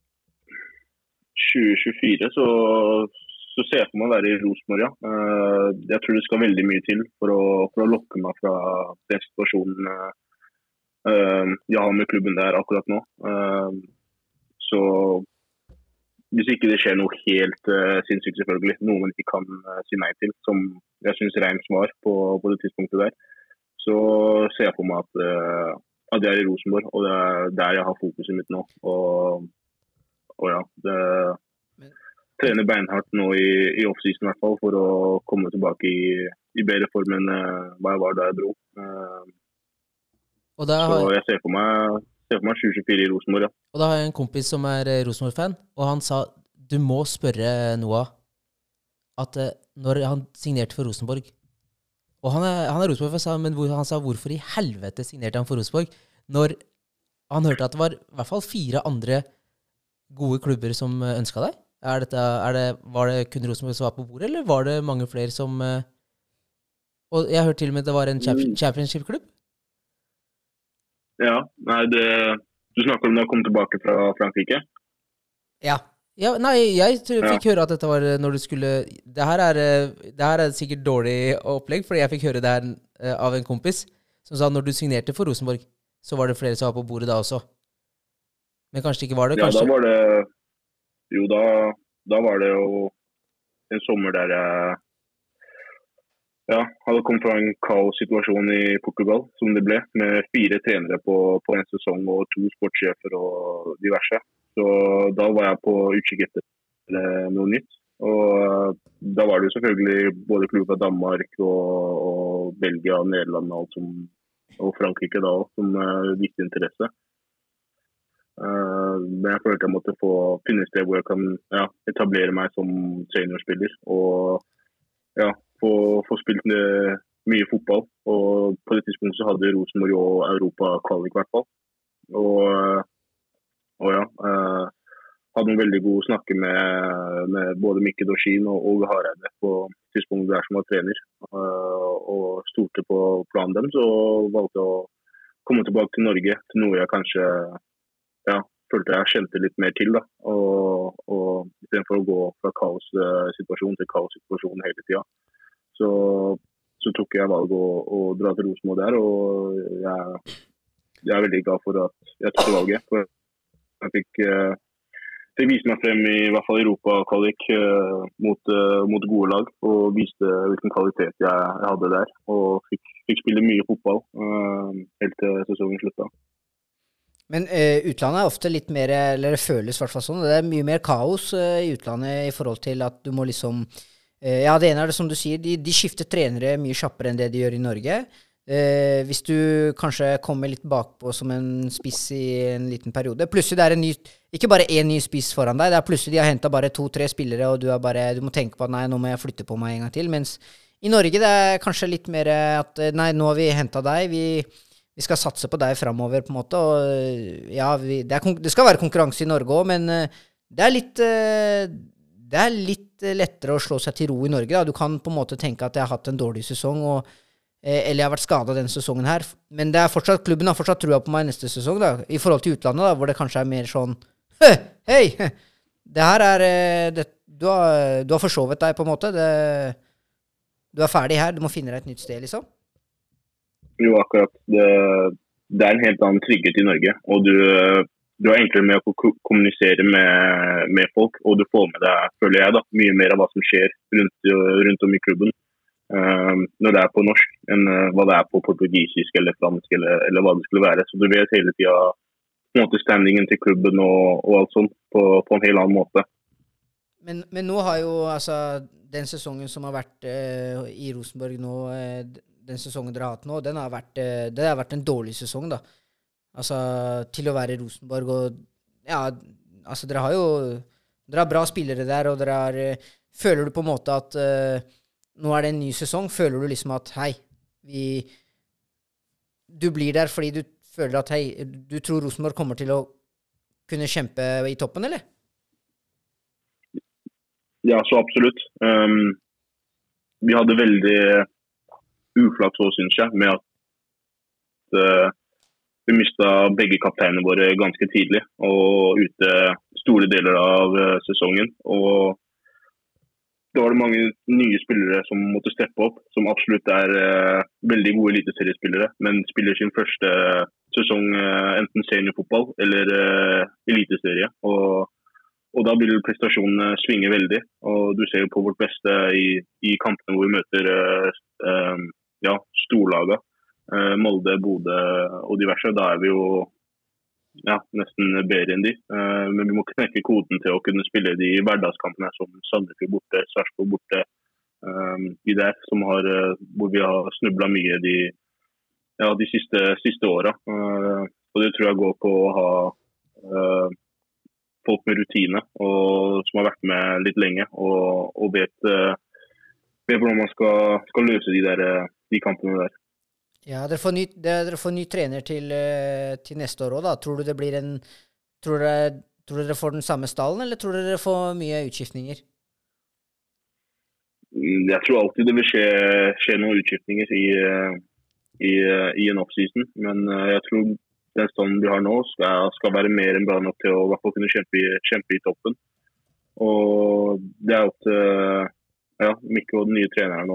S3: 2024 så ser jeg for meg å være i Rosenborg, ja. Jeg tror det skal veldig mye til for å lokke meg fra den situasjonen jeg har med klubben der akkurat nå. Så hvis ikke det skjer noe helt sinnssykt, selvfølgelig, noe man ikke kan si nei til, som jeg synes Reims var på det tidspunktet der, så ser jeg for meg at jeg er i Rosenborg, og det er der jeg har fokuset mitt nå. Og ja, trener beinhardt nå i off-season i hvert fall, for å komme tilbake i bedre form enn hva jeg var da jeg dro. Så jeg ser for meg 2024 i Rosenborg, ja.
S1: Og da har jeg en kompis som er Rosenborg-fan, og han sa du må spørre Noah at når han signerte for Rosenborg, og han er Rosenborg, men han sa hvorfor i helvete signerte han for Rosenborg, når han hørte at det var i hvert fall 4 andre gode klubber som ønsket deg? Var det kun Rosenborg som var på bordet, eller var det mange flere som... Og jeg hørte til og med at det var en championship-klubb?
S3: Ja, nei, du snakker om da jeg kom tilbake fra Frankrike?
S2: Ja.
S1: Ja, nei, jeg fikk høre at dette var når du skulle... Det her er sikkert dårlig opplegg, fordi jeg fikk høre det her av en kompis, som sa at når du signerte for Rosenborg, så var det flere som var på bordet da også. Men kanskje det ikke var det, kanskje?
S3: Ja, da var det... Jo, da var det jo en sommer der jeg hadde kommet fra en kaos-situasjon i Portugal, som det ble, med 4 trenere på en sesong og 2 sportssjefer og diverse. Så da var jeg på utkikk etter noe nytt. Og da var det jo selvfølgelig både klubber fra Danmark og Belgia, Nederland og alt og Frankrike da også, som viktig interesse. Men jeg følte jeg måtte finne et sted hvor jeg kan etablere meg som seniorspiller og få spilt mye fotball. Og på det tidspunktet så hadde Rosenborg og Europa kvalik i hvert fall. Hadde noen veldig gode snakker med både Mikke Dorsin og Åge Hareide på tidspunktet der som var trener. Og stolte på planen dem, så valgte jeg å komme tilbake til Norge, til noe jeg kanskje følte jeg kjente litt mer til. Da. Og i stedet for å gå fra kaossituasjon til kaossituasjon hele tiden, så tok jeg valg å dra til Rosenborg der, og jeg er veldig glad for at jeg tok valget. For jeg fikk vise meg frem i hvert fall Europa-kvalik mot gode lag, og viste hvilken kvalitet jeg hadde der, og fikk spille mye fotball helt til sesongen slutta.
S2: Men utlandet er ofte litt mer, eller det føles i hvert fall sånn, det er mye mer kaos i utlandet i forhold til at du må liksom, det ene er det som du sier, de skifter trenere mye kjappere enn det de gjør i Norge. Hvis du kanskje kommer litt bakpå som en spiss i en liten periode, plutselig det er ikke bare en ny spiss foran deg, det er plutselig de har hentet bare 2-3 spillere, og du må tenke på at nei, nå må jeg flytte på meg en gang til, mens i Norge det er kanskje litt mer at nei, nå har vi hentet deg, vi skal satse på deg fremover på en måte, og det skal være konkurranse i Norge også, men det er litt lettere å slå seg til ro i Norge. Da. Du kan på en måte tenke at jeg har hatt en dårlig sesong, eller jeg har vært skadet denne sesongen her, men klubben har fortsatt trua på meg neste sesong, da, i forhold til utlandet, da, hvor det kanskje er mer sånn, hei, det her du har forsovet deg på en måte, du er ferdig her, du må finne deg et nytt sted, liksom.
S3: Jo, akkurat. Det er en helt annen trygghet i Norge, og du er enklere med å kommunisere med folk, og du får med deg, føler jeg da, mye mer av hva som skjer rundt om i klubben når det er på norsk, enn hva det er på portugisisk eller fransk eller hva det skulle være. Så du vet hele tiden på en måte standingen til klubben og alt sånt på en helt annen måte.
S2: Men nå har jo, altså, den sesongen som har vært i Rosenborg nå, den sesongen dere har hatt nå, det har vært en dårlig sesong da. Altså, til å være i Rosenborg, og altså, dere har bra spillere der, og føler du på en måte at nå er det en ny sesong, føler du liksom at hei, du blir der fordi du føler at hei, du tror Rosenborg kommer til å kunne kjempe i toppen, eller?
S3: Ja, så absolutt. Vi hadde veldig uflaks også, synes jeg, med at vi mistet begge kapteinene våre ganske tidlig, og ute store deler av sesongen. Og da var det mange nye spillere som måtte steppe opp, som absolutt er veldig gode eliteseriespillere, men spiller sin første sesong enten seniorfotball eller eliteserie. Og da vil prestasjonene svinge veldig, og du ser jo på vårt beste i kampene hvor vi møter storlaget, Molde, Bodø og diverse. Da er vi jo nesten bedre enn de, men vi må knekke koden til å kunne spille de hverdagskampene som Sandefjord borte, Sarpsborg borte, de der som hvor vi har snublet mye de siste årene. Og det tror jeg går på å ha folk med rutine, og som har vært med litt lenge, og vet hvordan man skal løse de kampene der.
S2: Ja, dere får ny trener til neste år også, da. Tror du det blir tror dere får den samme stallen, eller tror dere får mye utskiftninger?
S3: Jeg tror alltid det vil skje noen utskiftninger i en off-season, men jeg tror den standen vi har nå skal være mer enn bra nok til å i hvert fall kunne kjempe i toppen. Og det opp til Mikko og den nye treneren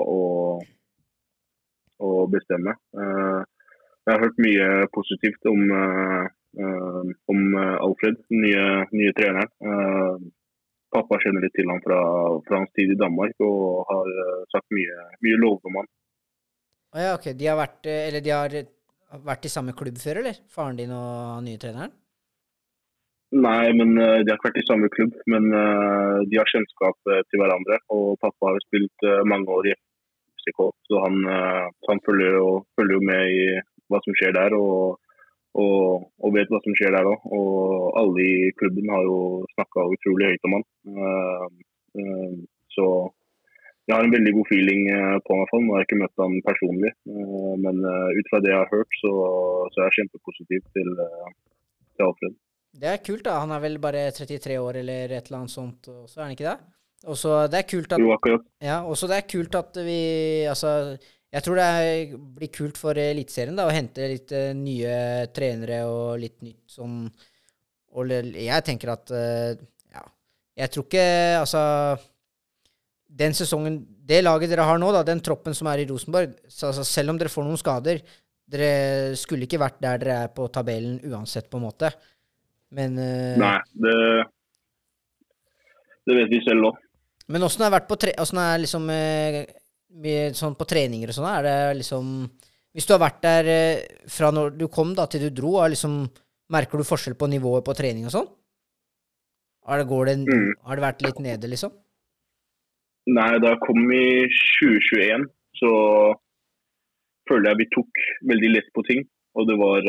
S3: å bestemme. Jeg har hørt mye positivt om Alfred, den nye treneren. Pappa kjenner litt til han fra hans tid i Danmark og har sagt mye lovende om han.
S2: Ja, ok. De har vært i samme klubb før, eller? Faren din og den nye treneren?
S3: Nei, men de har ikke vært i samme klubb, men de har kjennskap til hverandre. Og pappa har spilt mange år i FCK, så han følger jo med i hva som skjer der, og vet hva som skjer der også. Og alle i klubben har jo snakket utrolig høyt om han. Så jeg har en veldig god feeling på han i hvert fall. Nå har jeg ikke møtt han personlig, men ut fra det jeg har hørt, så er jeg kjempepositiv til Alfred.
S2: Det er kult da, han er vel bare 33 år eller et eller annet sånt, og så er han ikke det? Og så det er kult at...
S3: Jo, akkurat.
S2: Ja, og så det er kult at vi, altså, jeg tror det blir kult for Eliteserien da, å hente litt nye trenere og litt nytt sånn, og jeg tenker at, jeg tror ikke, altså... Den sesongen, det laget dere har nå da, den troppen som er i Rosenborg, så, altså, selv om dere får noen skader, dere skulle ikke vært der dere er på tabellen uansett på en måte. Men...
S3: Nei, det vet vi selv også.
S2: Men hvordan har det vært hvordan er liksom, sånn på treninger og sånn, er det liksom, hvis du har vært der fra når du kom da til du dro, liksom, merker du forskjell på nivået på trening og sånn? Har det vært litt nede liksom?
S3: Nei, da jeg kom i 2021, så følte jeg vi tok veldig lett på ting. Og det var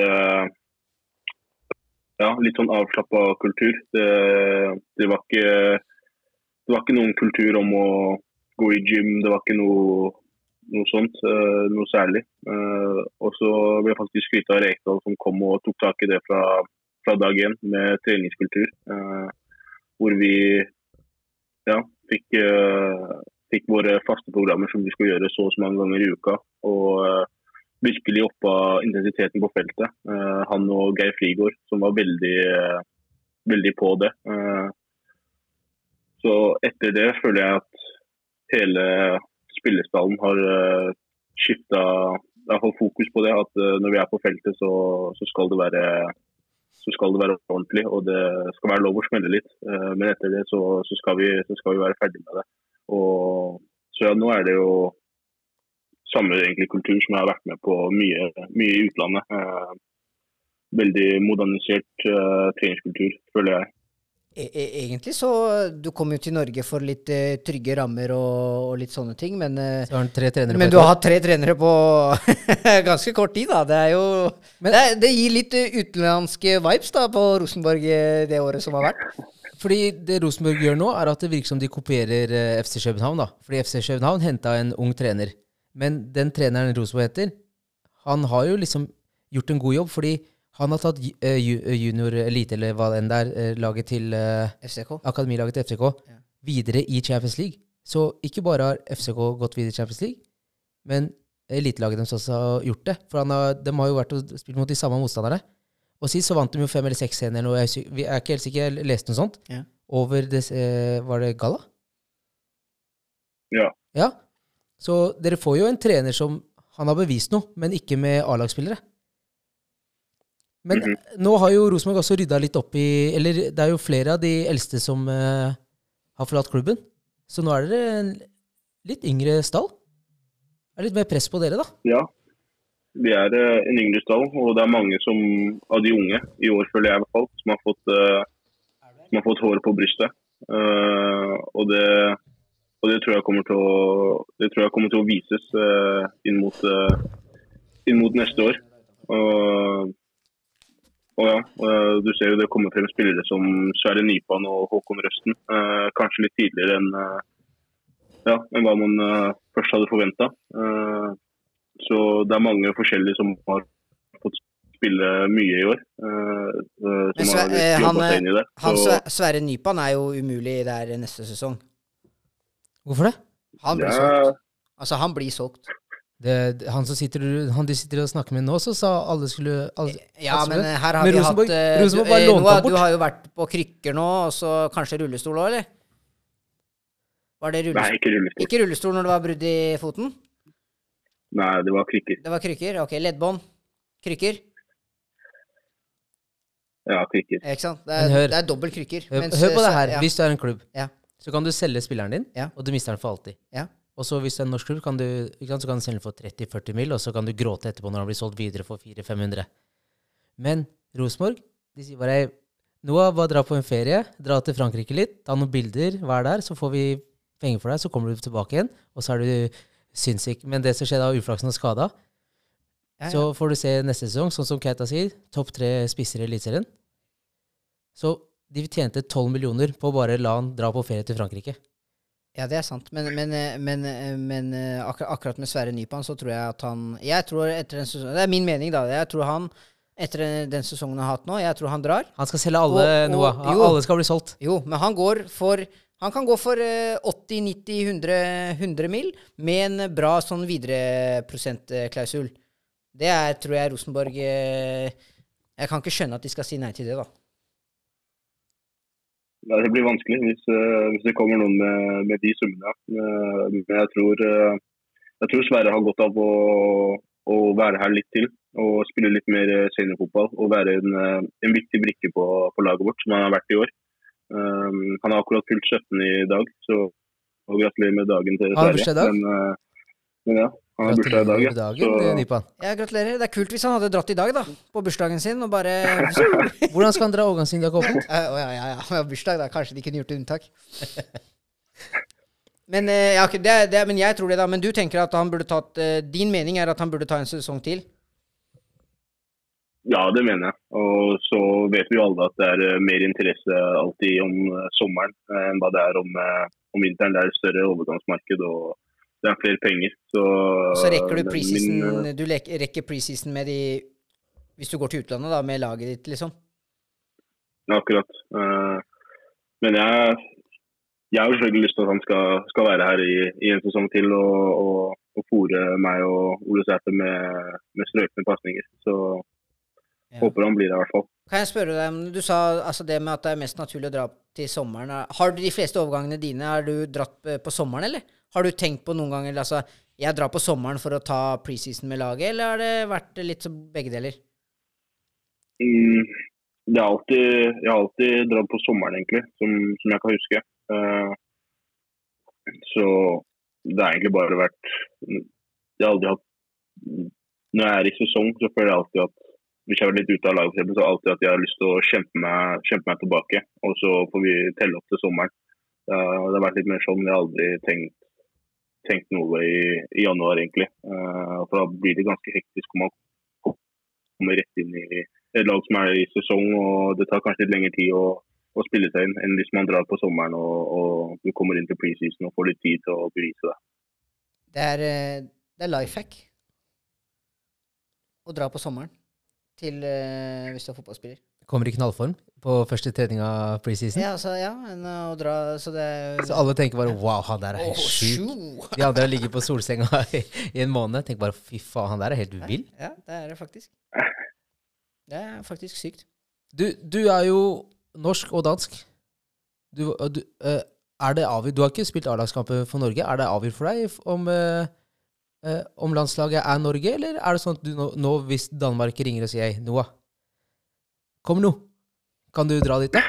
S3: litt sånn avslappet kultur. Det var ikke noen kultur om å gå i gym, det var ikke noe sånt, noe særlig. Og så ble jeg faktisk skrytt av Rekdal som kom og tok tak i det fra dag 1 med treningskultur. Hvor vi fikk våre faste programmer som vi skulle gjøre så mange ganger i uka, og virkelig oppa intensiteten på feltet. Han og Geir Frigård, som var veldig, veldig på det. Så etter det føler jeg at hele spillestallen har skiftet fokus på det, at når vi er på feltet så skal det være ordentlig, og det skal være lov å smelle litt. Men etter det så skal vi være ferdig med det. Så nå er det jo samme egentlig kultur som jeg har vært med på mye i utlandet. Veldig modernisert treningskultur, føler jeg.
S2: Egentlig så, du kom jo til Norge for litt trygge rammer og litt sånne ting, men
S1: så har
S2: du har hatt 3 trenere på ganske kort tid da, det er jo, det gir litt utenlandske vibes da på Rosenborg det året som har vært.
S1: Fordi det Rosenborg gjør nå er at det virker som de kopierer FC København da, fordi FC København hentet en ung trener, men den treneren Rosenborg heter, han har jo liksom gjort en god jobb, fordi han har tatt junior elite, eller hva enn der, laget til
S2: FCK.
S1: Akademilaget til FCK, videre i Champions League. Så ikke bare har FCK gått videre i Champions League, men elitelaget deres også har gjort det. For de har jo vært og spilt mot de samme motstanderne. Og sist så vant de jo 5 eller 6 eller noe. Vi er ikke helt sikker, jeg leste noe sånt.
S2: Ja.
S1: Over det, var det Galla?
S3: Ja.
S1: Ja. Så dere får jo en trener som, han har bevist noe, men ikke med A-lagsspillere. Men nå har jo Rosenborg også ryddet litt opp i, eller det er jo flere av de eldste som har forlatt klubben. Så nå er det en litt yngre stall. Det er litt mer press på dere da.
S3: Ja, vi er en yngre stall, og det er mange av de unge, i år føler jeg i hvert fall, som har fått hår på brystet. Og det tror jeg kommer til å vises inn mot neste år. Du ser jo det kommer frem spillere som Sverre Nypan og Håkon Røsten. Kanskje litt tidligere enn hva man først hadde forventet. Så det mange forskjellige som har fått spille mye i år. Som har jobbet seg inn i det.
S2: Sverre Nypan jo umulig der neste sesong.
S1: Hvorfor det?
S2: Han blir solgt. Altså, han blir solgt.
S1: Han de sitter og snakker med nå, så sa alle skulle
S2: men her har
S1: men
S2: vi
S1: Rosenborg bare lånt ham bort.
S2: Du har jo vært på krykker nå, og så kanskje rullestol også, eller? Var det rullestol?
S3: Nei, ikke rullestol.
S2: Ikke rullestol når det var brudd i foten?
S3: Nei, det var krykker.
S2: Det var krykker, ok. Leddbånd. Krykker.
S3: Ja, krykker.
S2: Ikke sant? Det dobbelt krykker.
S1: Hør på det her. Hvis du en klubb,
S2: ja.
S1: Så kan du selge spilleren din,
S2: ja.
S1: Og du mister den for alltid.
S2: Ja.
S1: Og så hvis det en norsk klubb, så kan du selge for 30-40 mil, og så kan du gråte etterpå når han blir solgt videre for 400-500. Men Rosenborg, de sier bare, Noah, bare dra på en ferie, dra til Frankrike litt, ta noen bilder, vær der, så får vi penger for deg, så kommer du tilbake igjen, og så du sinnssyk. Men det som skjer da, uflaksen og skada, så får du se neste sesong, sånn som Keita sier, topp 3 spisser i elitserien. Så de tjente 12 millioner på bare la han dra på ferie til Frankrike.
S2: Ja, det sant. Men akkurat med Sverre Nypan så tror jeg at jeg tror etter den sesongen, det min mening da, jeg tror han etter den sesongen han har hatt nå, jeg tror han drar.
S1: Han skal selge alle noe. Alle skal bli solgt.
S2: Jo, men han kan gå for 80, 90, 100 mil med en bra sånn videre prosentklausul. Det tror jeg Rosenborg jeg kan ikke skjønne at de skal si nei til det da.
S3: Ja, det blir vanskelig hvis det kommer noen med de summene. Men jeg tror Sverre har godt av å være her litt til og spille litt mer seniorfotball og være en viktig brikke på laget vårt, som han har vært i år. Han har akkurat fylt 17 i dag, så gratulerer med dagen til Sverre.
S1: Har han bursdag i dag?
S3: Men ja, han har bursdag i dag. Ja.
S1: Nypan.
S2: Ja, gratulerer. Det kult hvis han hadde dratt i dag da, på bursdagen sin, og bare...
S1: Hvordan skal han dra overgangen sin?
S2: Ja, bursdag da. Kanskje de kunne gjort unntak. Men, men jeg tror det da. Men du tenker at han burde tatt... din mening at han burde ta en sesong til?
S3: Ja, det mener jeg. Og så vet vi jo alle at det mer interesse alltid om sommeren enn hva det om vinteren. Det et større overgangsmarked, og det flere penger. Så
S2: rekker du preseason, du rekker preseason med hvis du går til utlandet da, med laget ditt, liksom?
S3: Ja, akkurat. Men jeg har jo selvfølgelig lyst til at han skal være her i en sesong til og fôre meg og Ole Sæter med strøkne pasninger. Så håper han blir der i hvert fall.
S2: Kan jeg spørre deg, du sa altså det med at det mest naturlig å dra til sommeren. Har du de fleste overgangene dine, har du dratt på sommeren, eller? Har du tenkt på noen ganger, altså, jeg drar på sommeren for å ta preseason med laget, eller har det vært litt som begge deler?
S3: Jeg har alltid dratt på sommeren, egentlig, som jeg kan huske. Så det har egentlig bare vært... Jeg har aldri hatt... Når jeg i sesong, så føler jeg alltid at hvis jeg har vært litt ute av laget, så har jeg alltid at jeg har lyst til å kjempe meg tilbake, og så får vi telle opp til sommeren. Det har vært litt mer sånn, jeg har aldri tenkt noe i januar egentlig. For da blir det ganske hektisk om man kommer rett inn i et lag som i sesong, og det tar kanskje litt lengre tid å spille seg inn enn hvis man drar på sommeren og du kommer inn til preseason og får litt tid til å bevise det.
S2: Det life hack å dra på sommeren til hvis du er fotballspiller.
S1: Kommer i knallform på første trening av preseason.
S2: Ja, å dra, så
S1: Så alle tenker bare, wow, han der helt syk. De andre ligger på solsenga i en måned. Tenker bare, fy faen, han der helt vill.
S2: Ja, det det faktisk. Det faktisk sykt.
S1: Du jo norsk og dansk. Det avgjort? Du har ikke spilt A-lagskamper for Norge. Det avgjort for deg om landslaget Norge, eller det sånn at du nå hvis Danmark ringer og sier, Noah, kom nå. Kan du dra dit da?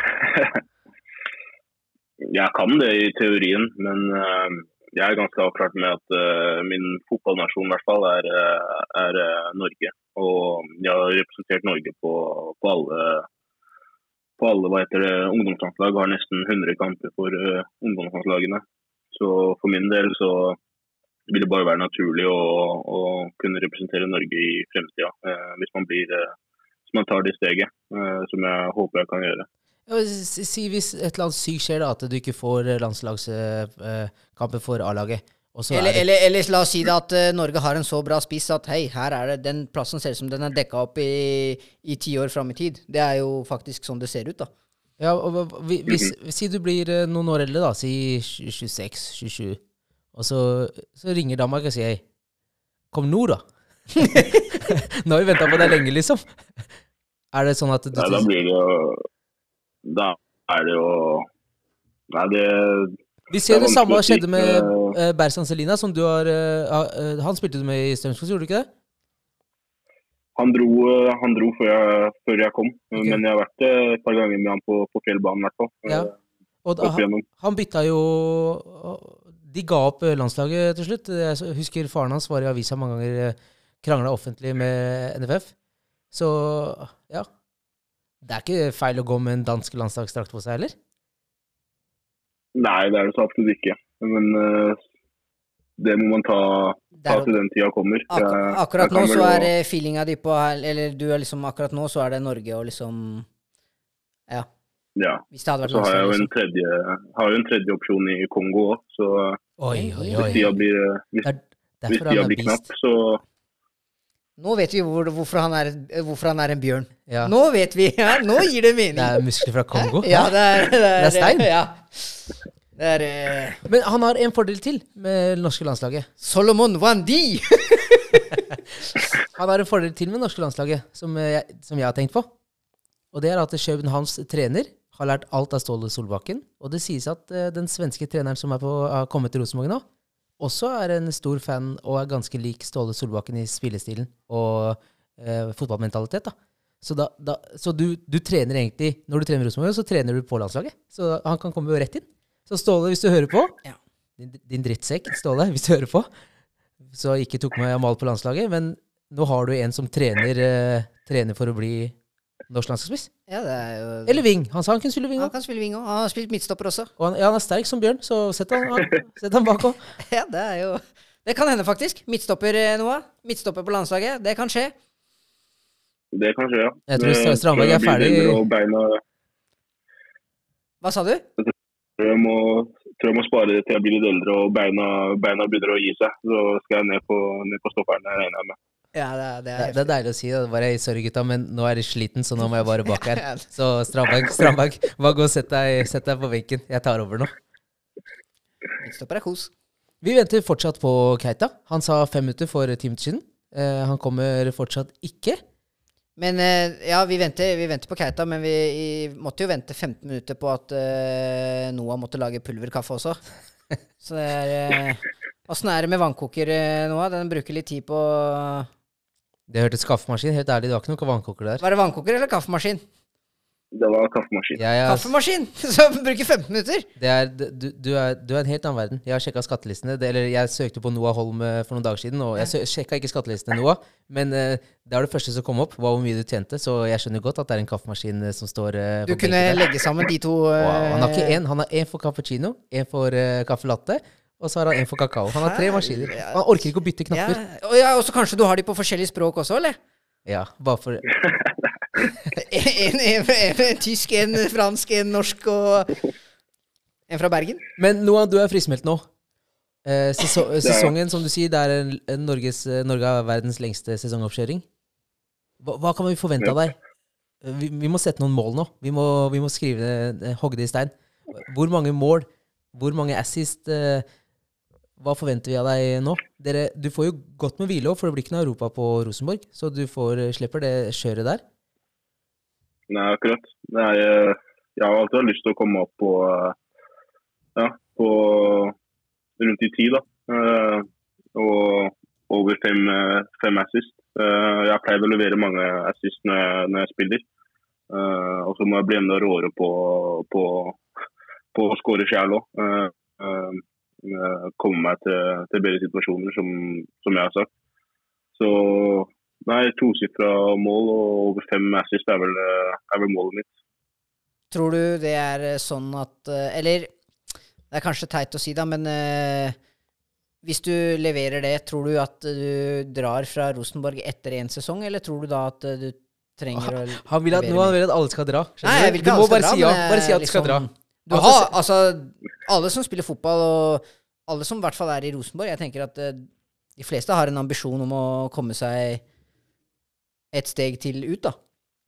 S3: Jeg kan det i teorien, men jeg ganske avklart med at min fotballnasjon i hvert fall Norge. Og jeg har representert Norge på alle ungdomslandslag. Har nesten 100 kamper for ungdomslandslagene. Så for min del så vil det bare være naturlig å kunne representere Norge i fremtiden. Hvis man blir man tar det steget, som jeg håper jeg kan gjøre.
S1: Ja, si hvis et eller annet sykt skjer da, at du ikke får landslagskampen for A-laget. Og så
S2: Eller la oss si det at Norge har en så bra spiss at hei, her er det, den plassen ser ut som den er dekket opp i 10 år frem i tid. Det er jo faktisk sånn det ser ut da.
S1: Ja, og si du blir noen år eldre da, si 26, 27, og så ringer Danmark og sier, kom nå da. Nå har vi ventet på deg lenge, liksom. Er det sånn at du...
S3: Ja, da blir det jo... Da er det jo... Nei, det...
S1: Vi ser det samme skjedde med Bersan Selina, som du har... han spilte du med i Strømsgods, gjorde du ikke det?
S3: Han dro før jeg kom, men jeg har vært et par ganger med han på fjellbanen i hvert fall.
S1: Ja. Og han bytta jo... De ga opp landslaget til slutt. Jeg husker faren hans var i avisa mange ganger kranglet offentlig med NFF. Så, ja. Det er ikke feil å gå med en dansk landslagsdrakt på seg, eller?
S3: Nei, det er det så absolutt ikke. Men det må man ta til den tida kommer.
S2: Akkurat nå så er feelinga di på, eller du er liksom, akkurat nå så er det Norge og liksom, ja.
S3: Ja,
S2: hvis det hadde vært
S3: så har jeg jo
S2: liksom.
S3: en tredje opsjon i Kongo også, så hvis tida blir knapp, så...
S2: Nå vet vi hvorfor han er en bjørn. Ja. Nå vet vi, ja, nå gir det mening.
S1: Det er muskler fra Kongo.
S2: Ja, det er
S1: stein.
S2: Ja.
S1: Men han har en fordel til med det norske landslaget.
S2: Solomon Wandi!
S1: Han har en fordel til med det norske landslaget, som jeg har tenkt på. Og det er at Københavns trener har lært alt av Ståle Solbakken. Og det sies at den svenske treneren som har kommet til Rosenborg nå, også er en stor fan og er ganske lik Ståle Solbakken i spillestilen og fotballmentalitet. Da. Så du trener egentlig, når du trener Rosenborg, så trener du på landslaget. Så han kan komme rett inn. Så Ståle, hvis du hører på,
S2: ja.
S1: din drittsekk, Ståle, hvis du hører på, så ikke tok meg Amal på landslaget, men nå har du en som trener for å bli norsk landslagsspiss. Ja, det er jo... Eller Ving. Han sa han kunne spille Ving også.
S2: Han kan spille Ving også. Han har spilt midtstopper også.
S1: Og han er sterk som Bjørn, så sett han bak også.
S2: Ja, det er jo... Det kan hende faktisk. Midtstopper, Noah. Midtstopper på landslaget. Det kan skje.
S3: Det kan skje, ja.
S1: Jeg tror Strandberg er ferdig.
S2: Hva sa du?
S3: Jeg tror jeg må spare det til jeg blir litt eldre og beina begynner å gi seg. Så skal jeg ned på stopperne, regner jeg med.
S1: Ja, det er deilig å si det. Bare sorry gutta, men nå er jeg sliten, så nå må jeg bare bak her. Så Strandberg, bare gå og sett deg på benken. Jeg tar over nå.
S2: Stopper er kos.
S1: Vi venter fortsatt på Keita. Han sa 5 minutter for 10 minutter siden. Han kommer fortsatt ikke.
S2: Men ja, vi venter på Keita, men vi måtte jo vente 15 minutter på at Noah måtte lage pulverkaffe også. Så det er... Hvordan er det med vannkoker, Noah? Den bruker litt tid på...
S1: Det hørtes kaffemaskin. Helt ærlig, det var ikke noe vannkoker der.
S2: Var det vannkoker eller kaffemaskin?
S3: Det var kaffemaskin.
S1: Ja.
S2: Kaffemaskin! Så bruker 15 minutter!
S1: Du er en helt annen verden. Jeg har sjekket skattelistene. Jeg søkte på Noah Holm for noen dager siden, og jeg sjekket ikke skattelistene, Noah. Men det er det første som kom opp, var hvor mye du tjente. Så jeg skjønner godt at det er en kaffemaskin som står
S2: Du kunne legge sammen de to...
S1: Wow, han har ikke en. Han har en for cappuccino, en for kaffe latte, og så har han en for kakao. Han har 3 maskiner. Han orker ikke å bytte knapper.
S2: Ja, og så kanskje du har de på forskjellige språk også, eller?
S1: Ja, bare for...
S2: en tysk, en fransk, en norsk og en fra Bergen.
S1: Men Noah, du er friskmeldt nå. Sesongen, som du sier, det er Norge har verdens lengste sesongoppkjøring. Hva kan vi forvente av deg? Vi må sette noen mål nå. Vi må skrive, hogge det i stein. Hvor mange mål, hvor mange assist... Hva forventer vi av deg nå? Du får jo godt med hvile, for det blir ikke noe Europa på Rosenborg, så du slipper det kjøret der.
S3: Nei, akkurat. Jeg har alltid lyst til å komme opp på rundt i 10 da. Og over 5 assist. Jeg pleier å levere mange assist når jeg spiller. Og så må jeg bli enda råere på å score selv også. Komme meg til bedre situasjoner, som jeg har sagt. Så, nei, 2-sifra mål og over 5 assist er vel målet mitt.
S2: Tror du det er sånn at, eller, det er kanskje teit å si da, men hvis du leverer det, tror du at du drar fra Rosenborg etter en sesong, eller tror du da at du trenger å
S1: Han vil at,
S2: levere
S1: nå
S2: mer.
S1: vil at alle skal dra.
S2: Nei, jeg vil ikke
S1: du må
S2: alle skal
S1: bare
S2: dra,
S1: si ja.
S2: men,
S1: Bare si at du skal dra.
S2: Du har, altså, alle som spiller fotball, og alle som i hvert fall er i Rosenborg, jeg tenker at de fleste har en ambisjon om å komme seg et steg til ut, da.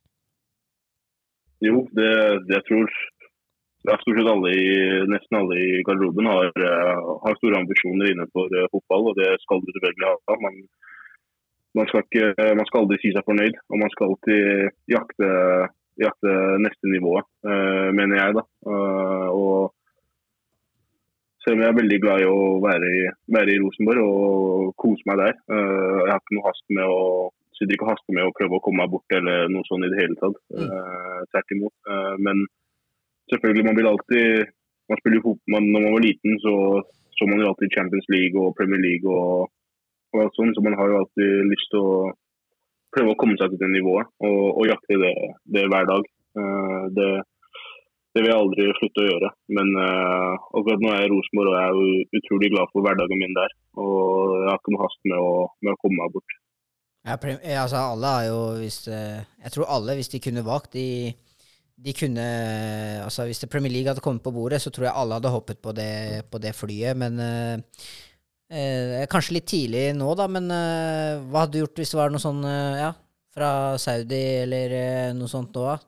S3: Jo, det jeg tror stort sett nesten alle i garderoben har store ambisjoner innenfor fotball, og det skal du selvfølgelig ha. Man skal aldri si seg fornøyd, og man skal alltid jakte neste nivå, mener jeg da. Og selv om jeg er veldig glad i å være i Rosenborg og kose meg der, jeg har ikke noe hast med å prøve å komme meg bort eller noe sånt i det hele tatt, tvert imot. Men selvfølgelig, man spiller jo fotball, når man var liten så man jo alltid Champions League og Premier League og alt sånt, så man har jo alltid lyst til å prøve å komme seg til det nivået og jakte det hver dag. Det vil jeg aldri slutte å gjøre, men akkurat nå er jeg i Rosenborg og jeg er jo utrolig glad for hverdagen min der, og jeg har ikke noe hast med å komme meg bort.
S2: Ja, altså alle har jo, jeg tror alle, hvis de kunne valgt, de kunne, altså hvis Premier League hadde kommet på bordet, så tror jeg alle hadde hoppet på det flyet, men kanskje litt tidlig nå da, men hva hadde du gjort hvis det var noe sånn, fra Saudi eller noe sånt nå da?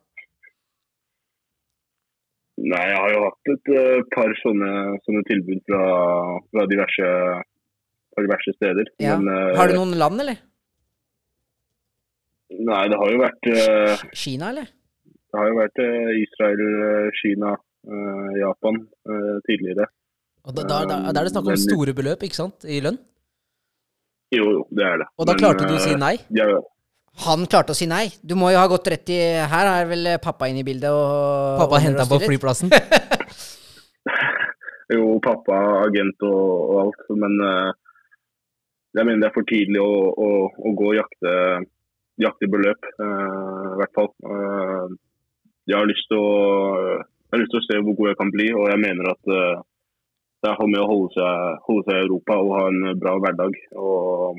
S3: Nei, jeg har jo hatt et par sånne tilbud fra diverse steder.
S2: Ja.
S3: Men,
S2: har du noen land, eller?
S3: Nei, det har jo vært
S2: Kina, eller?
S3: Det har jo vært Israel, Kina, Japan tidligere.
S1: Og da er det snakk om store beløp, ikke sant? I lønn?
S3: Jo, det er det.
S1: Og da klarte du å si nei?
S3: Ja.
S2: Han klarte å si nei. Du må jo ha gått rett i... Her er vel pappa inne i bildet og...
S1: Pappa hentet ham på flyplassen?
S3: Jo, pappa, agent og alt. Men jeg mener det er for tidlig å gå og jakte beløp, i hvert fall. Jeg har lyst til å se hvor god jeg kan bli, og jeg mener at det er med å holde seg i Europa og ha en bra hverdag. Og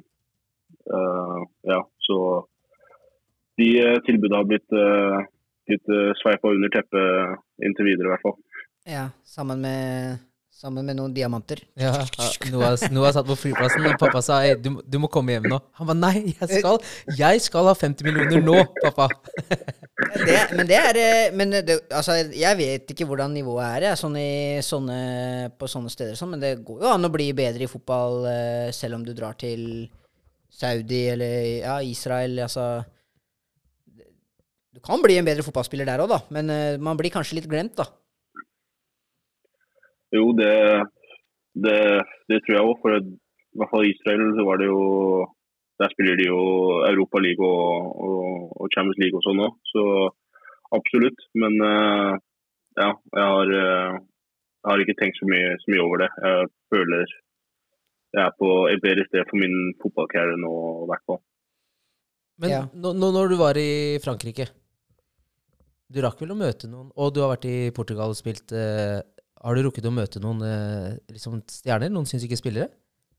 S3: så de tilbudene har blitt sveipet under teppet inntil videre i hvert fall. Ja,
S2: sammen med noen diamanter.
S1: Ja, Noah satt på flyplassen, og pappa sa, du må komme hjem nå. Han ba, nei, jeg skal ha 50 millioner nå, pappa.
S2: Altså, jeg vet ikke hvordan nivået er, på sånne steder, men det går jo an å bli bedre i fotball, selv om du drar til Saudi eller Israel, altså... Du kan bli en bedre fotballspiller der også da, men man blir kanskje litt glemt da.
S3: Jo, det tror jeg også, for i hvert fall i Israel så var det jo, der spiller de jo Europa League og Champions League og sånn også, så absolutt, men jeg har ikke tenkt så mye over det. Jeg føler jeg er på et bedre sted for min fotballkarriere nå i hvert fall.
S1: Men når du var i Frankrike, du rakk vel å møte noen, og du har vært i Portugal og spilt, har du rukket å møte noen liksom stjerner, noen sinnssyke spillere?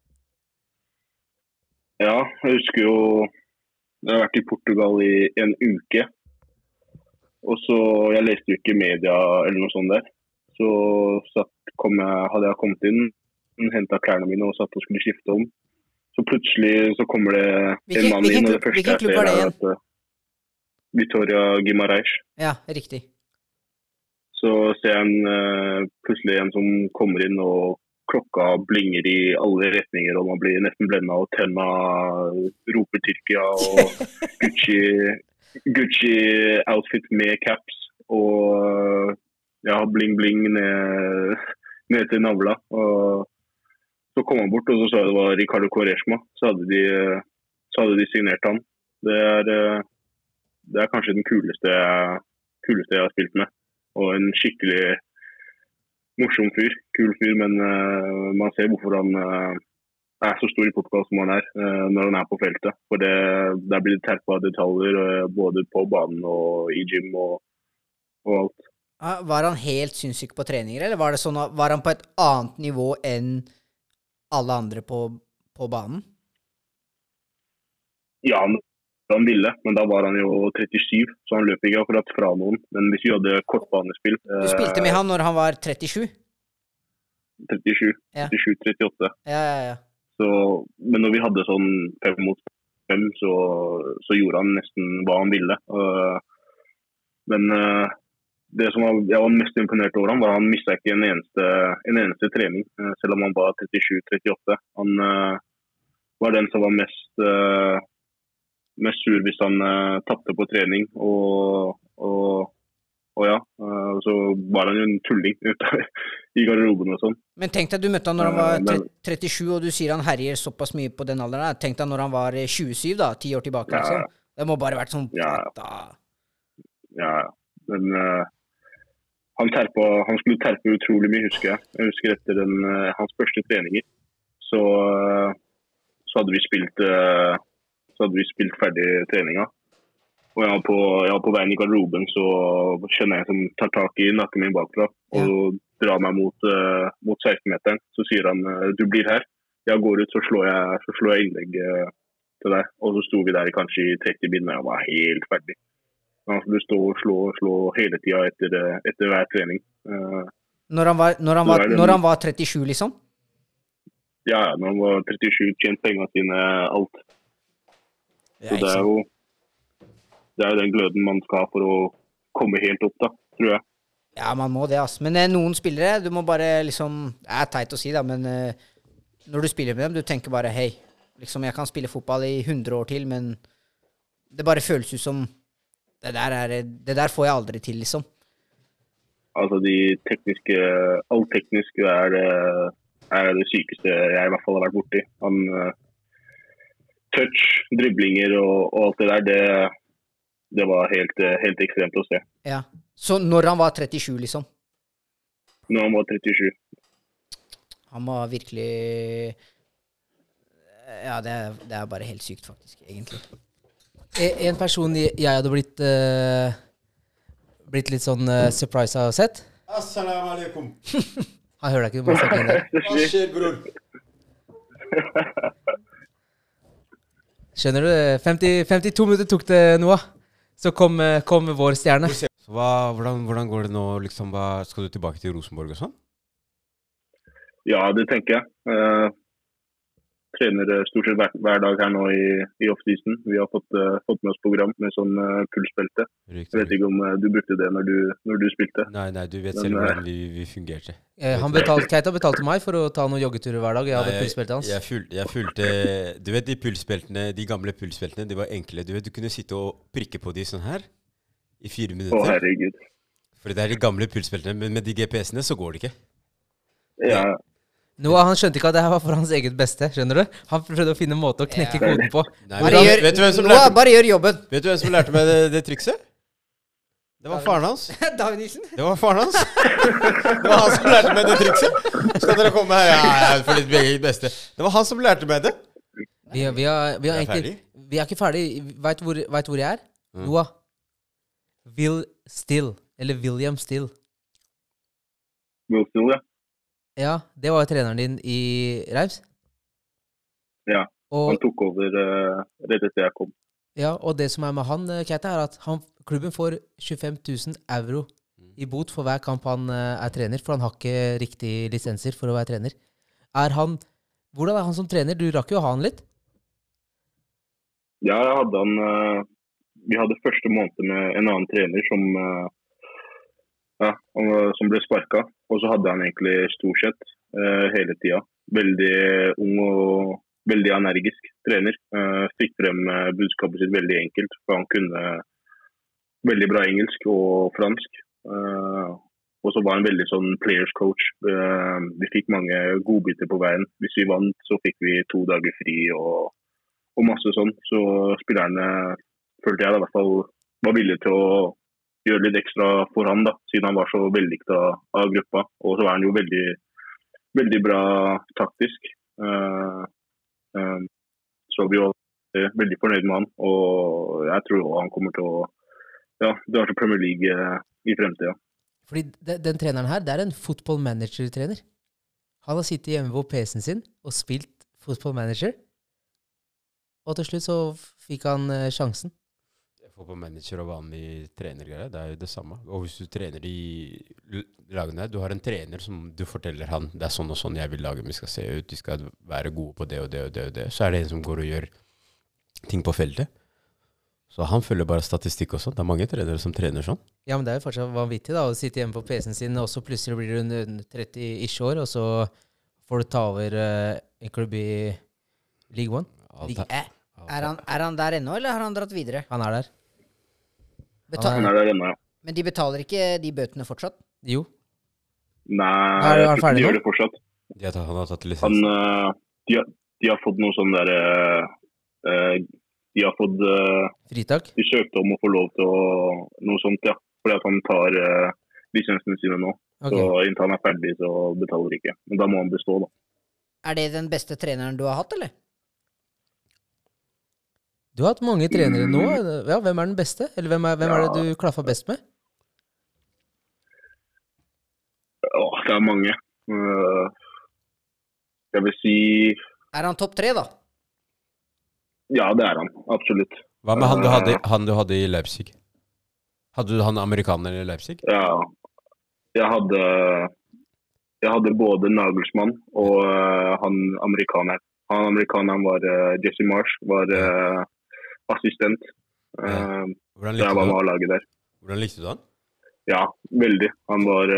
S3: Ja, jeg husker jo, jeg har vært i Portugal i en uke, og så, jeg leste jo ikke media eller noe sånt der, så hadde jeg kommet inn, hentet klærne mine og satt og skulle skifte om. Så plutselig så kommer det en mann inn, og det første jeg ser er at Vitória Guimarães.
S2: Ja, riktig.
S3: Så ser jeg plutselig en som kommer inn, og klokka blinger i alle retninger, og man blir nesten blendet, og tenna roper Tyrkia, og Gucci outfit med caps, og bling ned til navla, og så kom han bort, og så sa jeg det var Ricardo Quaresma. Så hadde de signert han. Det er kanskje den kuleste jeg har spilt med. Og en skikkelig morsom fyr. Kul fyr, men man ser hvorfor han er så stor i Portugal som han er når han er på feltet. For der blir det terpet detaljer både på banen og i gym og alt.
S2: Var han helt sinnssyk på treninger, eller var det sånn, var han på et annet nivå enn alle andre på banen?
S3: Ja, han ville, men da var han jo 37, så han løp ikke akkurat fra noen. Men hvis vi hadde kortbanespill
S2: Du spilte med han når han var 37?
S3: 37,
S2: Ja.
S3: 37-38.
S2: Ja.
S3: Så, men når vi hadde sånn 5 mot 5, så gjorde han nesten hva han ville. Men det som jeg var mest imponert over ham, var at han mistet ikke en eneste trening, selv om han var 37-38. Han var den som var mest sur hvis han tappte på trening, og ja, så var han jo en tulling ute i garderoben og sånn.
S2: Men tenk deg, du møtte han når han var 37, og du sier han herjer såpass mye på den alderen. Tenk deg når han var 27 da, 10 år tilbake.
S3: Ja.
S2: Liksom. Det må bare vært sånn...
S3: Ja, men han skulle terpe utrolig mye, husker jeg. Jeg husker etter hans første treninger, så hadde vi spilt ferdig treninga. Og jeg var på veien i garderoben, så kjenner jeg som tar tak i nakken min bakfra og drar meg mot 16-meteren. Så sier han, du blir her. Jeg går ut, så slår jeg innlegg til deg. Og så sto vi der kanskje i 30 min, og jeg var helt ferdig. Han skulle stå og slå hele tiden etter hver trening.
S2: Når han var 37, liksom?
S3: Ja, når han var 37, tjent pengene sine, alt. Så det er jo den gløden man skal ha for å komme helt opp, da, tror jeg.
S2: Ja, man må det, ass. Men noen spillere, du må bare liksom... Det er teit å si, da, men når du spiller med dem, du tenker bare, hei, liksom, jeg kan spille fotball i 100 år til, men det bare føles ut som... Det der får jeg aldri til, liksom.
S3: Altså, alt teknisk er det sykeste jeg i hvert fall har vært borti. Touch, driblinger og alt det der, det var helt ekstremt å se.
S2: Ja. Så når han var 37, liksom?
S3: Når han var 37.
S2: Han var virkelig... Ja, det er bare helt sykt, faktisk, egentlig.
S1: En person jeg hadde blitt litt sånn surprise av sett.
S4: Assalamu alaikum.
S1: Han hører deg ikke, du må snakke inn der.
S4: Hva skjer, bror?
S1: Skjønner du? 52 minutter tok det, Noah. Så kom vår stjerne.
S4: Så hvordan går det nå, liksom, skal du tilbake til Rosenborg og sånn?
S3: Ja, det tenker jeg. Trener stort sett hver dag her nå i off-season. Vi har fått med oss program med sånn pulsbelte. Jeg vet ikke om du brukte det når du spilte.
S4: Nei, du vet selv hvordan vi fungerte.
S1: Keita betalte meg for å ta noen joggeturer hver dag. Jeg hadde pulsbeltet hans.
S4: Jeg fulgte, du vet de gamle pulsbeltene, de var enkle. Du vet, du kunne sitte og prikke på de sånn her i 4 minutter.
S3: Å, herregud.
S4: For det er de gamle pulsbeltene, men med de GPS-ene så går det ikke.
S3: Ja.
S1: Noah, han skjønte ikke at det her var for hans eget beste, skjønner du? Han prøvde å finne en måte å knekke koden på.
S4: Nei, vet du hvem som
S2: bare gjør jobben.
S4: Vet du hvem som lærte meg det trikset? Det var faren hans.
S2: David Nilsen.
S4: Det var faren hans. Det var han som lærte meg det trikset. Skal dere komme her? Ja, for ditt eget beste. Det var han som lærte meg det.
S1: Vi er ikke ferdig. Vet hvor jeg er? Noah. Will Still. Eller William Still.
S3: Will Still, ja.
S1: Ja, det var treneren din i Reims.
S3: Ja, han tok over rett etter jeg kom.
S1: Ja, og det som er med han, Keita, er at klubben får 25 000 euro i bot for hver kamp han er trener, for han har ikke riktige lisenser for å være trener. Hvordan er han som trener? Du rakk jo å ha han litt?
S3: Ja, jeg hadde han... Vi hadde første måned med en annen trener som ble sparket, og så hadde han egentlig stort sett hele tiden. Veldig ung og veldig energisk trener. Fikk frem budskapet sitt veldig enkelt, for han kunne veldig bra engelsk og fransk. Og så var han veldig sånn players coach. Vi fikk mange godbiter på veien. Hvis vi vant, så fikk vi 2 dager fri og masse sånn. Så spillerne, følte jeg i hvert fall, var villige til å gjøre litt ekstra for han da, siden han var så vellikt av gruppa. Og så var han jo veldig, veldig bra taktisk. Så vi var veldig fornøyd med han, og jeg tror han kommer til å dra til Premier League i fremtiden.
S1: Fordi den treneren her, det er en football manager-trener. Han har sittet hjemme på PC-en sin og spilt football manager. og til slutt så fikk han sjansen.
S4: Fotballmanager og vanlig trenergreier, det er jo det samme. Og hvis du trener i lagene, du har en trener som du forteller han, det er sånn og sånn jeg vil lage, vi skal se ut, de skal være gode på det og det og det og det. Så er det en som går og gjør ting på feltet. Så han følger bare statistikk og sånn. Det er mange trenere som trener sånn.
S1: Ja, men det er jo fortsatt vanvittig da, å sitte hjemme på PC-en sin, og så plutselig blir du 30-ish år, og så får du ta over en klubb i League One.
S2: Er han der ennå, eller har han dratt videre?
S1: Han er der.
S3: Han er der ennå, ja.
S2: Men de betaler ikke de bøtene fortsatt?
S1: Jo.
S3: Nei,
S1: Er
S3: jeg
S1: han
S3: tror
S1: ferdig
S3: de
S1: nå?
S3: gjør det fortsatt.
S4: Han har tatt lisens.
S3: De har fått noe sånn der de har fått
S1: Fritak?
S3: de søkte om å få lov til noe sånt, ja. Fordi at han tar lisensene sine nå.
S1: Ok.
S3: Så inntil han er ferdig, så betaler ikke. Men da må han bestå, da.
S2: Er det den beste treneren du har hatt, eller?
S1: Du har hatt mange trenere nå. Ja, hvem er den beste? Eller hvem er det du klaffa best med?
S3: Det er mange. Jeg vil si
S2: Er han topp 3, da?
S3: ja, det er han. Absolutt.
S4: Hva med han du hadde i Leipzig? Hadde du han amerikaner i Leipzig?
S3: Ja, jeg hadde både Nagelsmann og han amerikaneren. Han amerikaneren var Jesse Marsh, var assistent.
S4: Hvordan
S3: Så jeg var med
S4: likte du han?
S3: A-laget der.
S4: Hvordan likte du han?
S3: Ja, veldig. Han var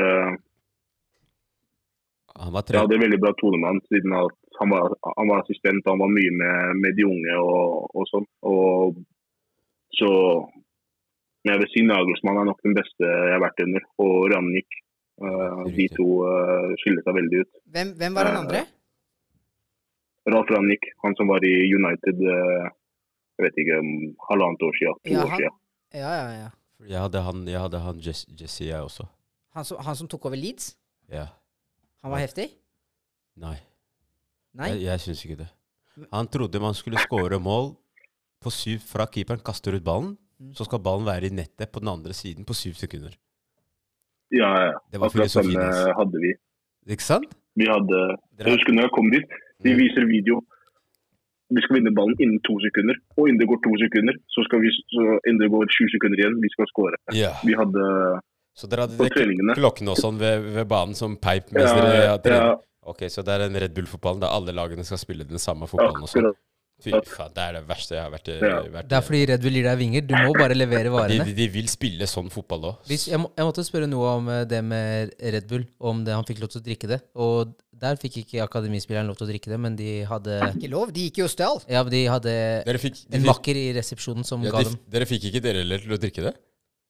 S4: Han var
S3: jeg
S4: trener.
S3: hadde veldig bra tone med han, siden at han var assistent, og han var mye med de unge og sånn. Og så men jeg vil si Nagelsmann er nok den beste jeg har vært under, og Rangnick. De to skiller seg veldig ut.
S2: Hvem var den andre?
S3: Ralf Rangnick, han som var i United, jeg vet ikke, halvannet år siden, 2
S2: Ja,
S3: år siden.
S2: Ja.
S4: Jeg hadde han Jesse, jeg også.
S2: Han som tok over Leeds?
S4: Ja.
S2: Han var heftig?
S4: Nei.
S2: Nei?
S4: Jeg syns ikke det. Han trodde man skulle skåre mål på 7 fra keeperen, kaster ut ballen. Så skal ballen være i nettet på den andre siden på 7 sekunder.
S3: Ja.
S4: Det var
S3: Akkurat
S4: filosofien
S3: samme
S4: hans.
S3: hadde vi.
S4: Ikke sant?
S3: Jeg husker når jeg kom dit, de viser video. Vi skal vinne ballen innen 2 sekunder, og innen det går 2 sekunder, så innen det går 7 sekunder igjen, vi skal skåre.
S4: Ja.
S3: Vi hadde
S4: Så dere
S3: på
S4: hadde
S3: treningene.
S4: klokken og sånn ved banen som peip mens dere
S3: Ja,
S4: trener? Ok, så det er en Red Bull-fotballen der alle lagene skal spille den samme fotballen og sånn?
S3: akkurat.
S4: Fy faen, det er det verste jeg har vært
S1: Det er fordi Red Bull gir deg vinger. Du må bare levere varene.
S4: de vil spille sånn fotball òg.
S1: Jeg måtte spørre noe om det med Red Bull, om han fikk lov til å drikke det. Og der fikk ikke akademispilleren lov til å drikke det, men de hadde
S2: Ikke lov, de gikk jo og stjal.
S1: Ja, de hadde en makker i resepsjonen som ga dem.
S4: Dere fikk ikke dere heller til å drikke det?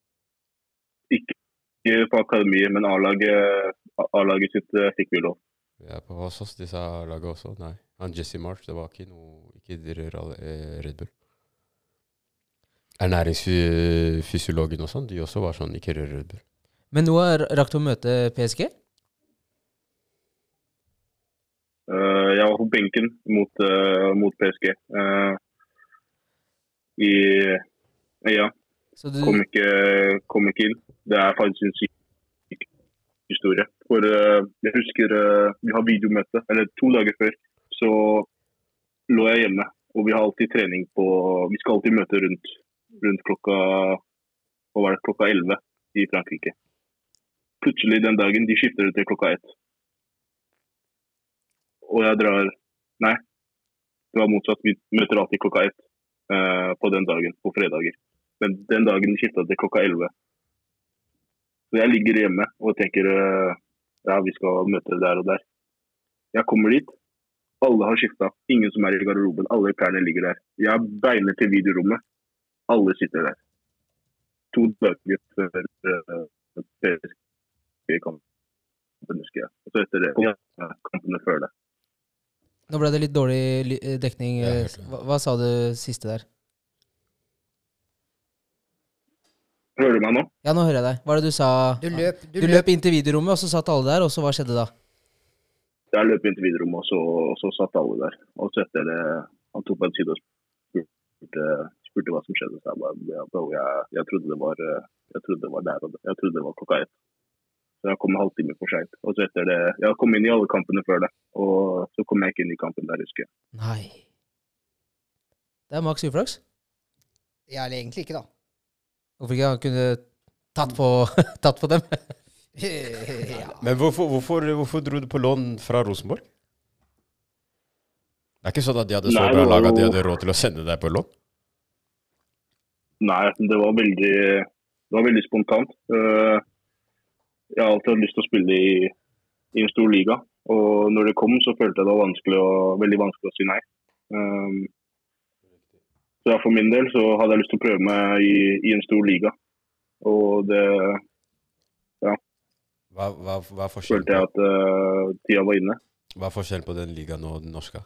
S3: Ikke på akademiet, men A-laget sitt fikk vi lov.
S4: Ja, på hos oss, de sa laget også. Nei. Han Jesse Marsh, det var ikke noe Ikke Red Bull. Ernæringsfysiologen og sånn, de også var sånn, ikke rør Red Bull.
S1: Men nå rakk du å møte PSG?
S3: Jeg var på benken mot PSG. Ja,
S1: Så du,
S3: kom ikke inn. Det er faktisk en syk historie. For jeg husker vi har videomøte, eller 2 dager før, så lå jeg hjemme. Og vi har alltid trening vi skal alltid møte rundt klokka 11 i Frankrike. Plutselig den dagen, de skifter det til klokka 1. Og jeg nei, det var motsatt. Vi møter alltid klokka 1 på den dagen, på fredager. Men den dagen de skiftet til klokka 11. Så jeg ligger hjemme og tenker, ja, vi skal møte der og der. Jeg kommer dit, alle har skiftet, ingen som er i garderoben, alle klærne ligger der. Jeg beiner til videorommet, alle sitter der. 2 dager før kampen, husker jeg. Og så etter det, kampene før det.
S1: nå ble det litt dårlig dekning.
S4: Jeg hørte det.
S1: Hva sa du siste der?
S3: Hører du meg nå?
S1: Ja, nå hører jeg deg. Hva er det du sa?
S2: Du
S1: Du løp inn til videorommet, og så satt alle der, og så hva skjedde da?
S3: Jeg løp inn til videorommet, og så satt alle der. Og så etter det, han tok på en side og spurte hva som skjedde. Så jeg bare, jeg trodde det var der, og jeg trodde det var klokka 1. Så jeg kom en halvtime for sent. Og så etter det, jeg kom inn i alle kampene før det. Og så kom jeg ikke inn i kampen der, husker jeg.
S1: Nei. Det er maks uflaks.
S2: Ja, eller egentlig ikke, da.
S1: Hvorfor ikke han kunne tatt på dem?
S2: Ja.
S4: Men hvorfor dro du på lån fra Rosenborg? Det er ikke sånn at de hadde så
S3: Nei,
S4: bra
S3: det var
S4: lag at de
S3: jo-
S4: hadde råd til å sende deg på lån?
S3: Nei, det var veldig spontant. Jeg har alltid hatt lyst til å spille i en stor liga. Og når det kom, så følte jeg det var veldig vanskelig å si nei. Så for min del så hadde jeg lyst til å prøve meg i en stor liga. Og det
S4: Hva er forskjellen
S3: følte jeg at tida var inne.
S4: Hva er forskjellen på den ligaen og den norske?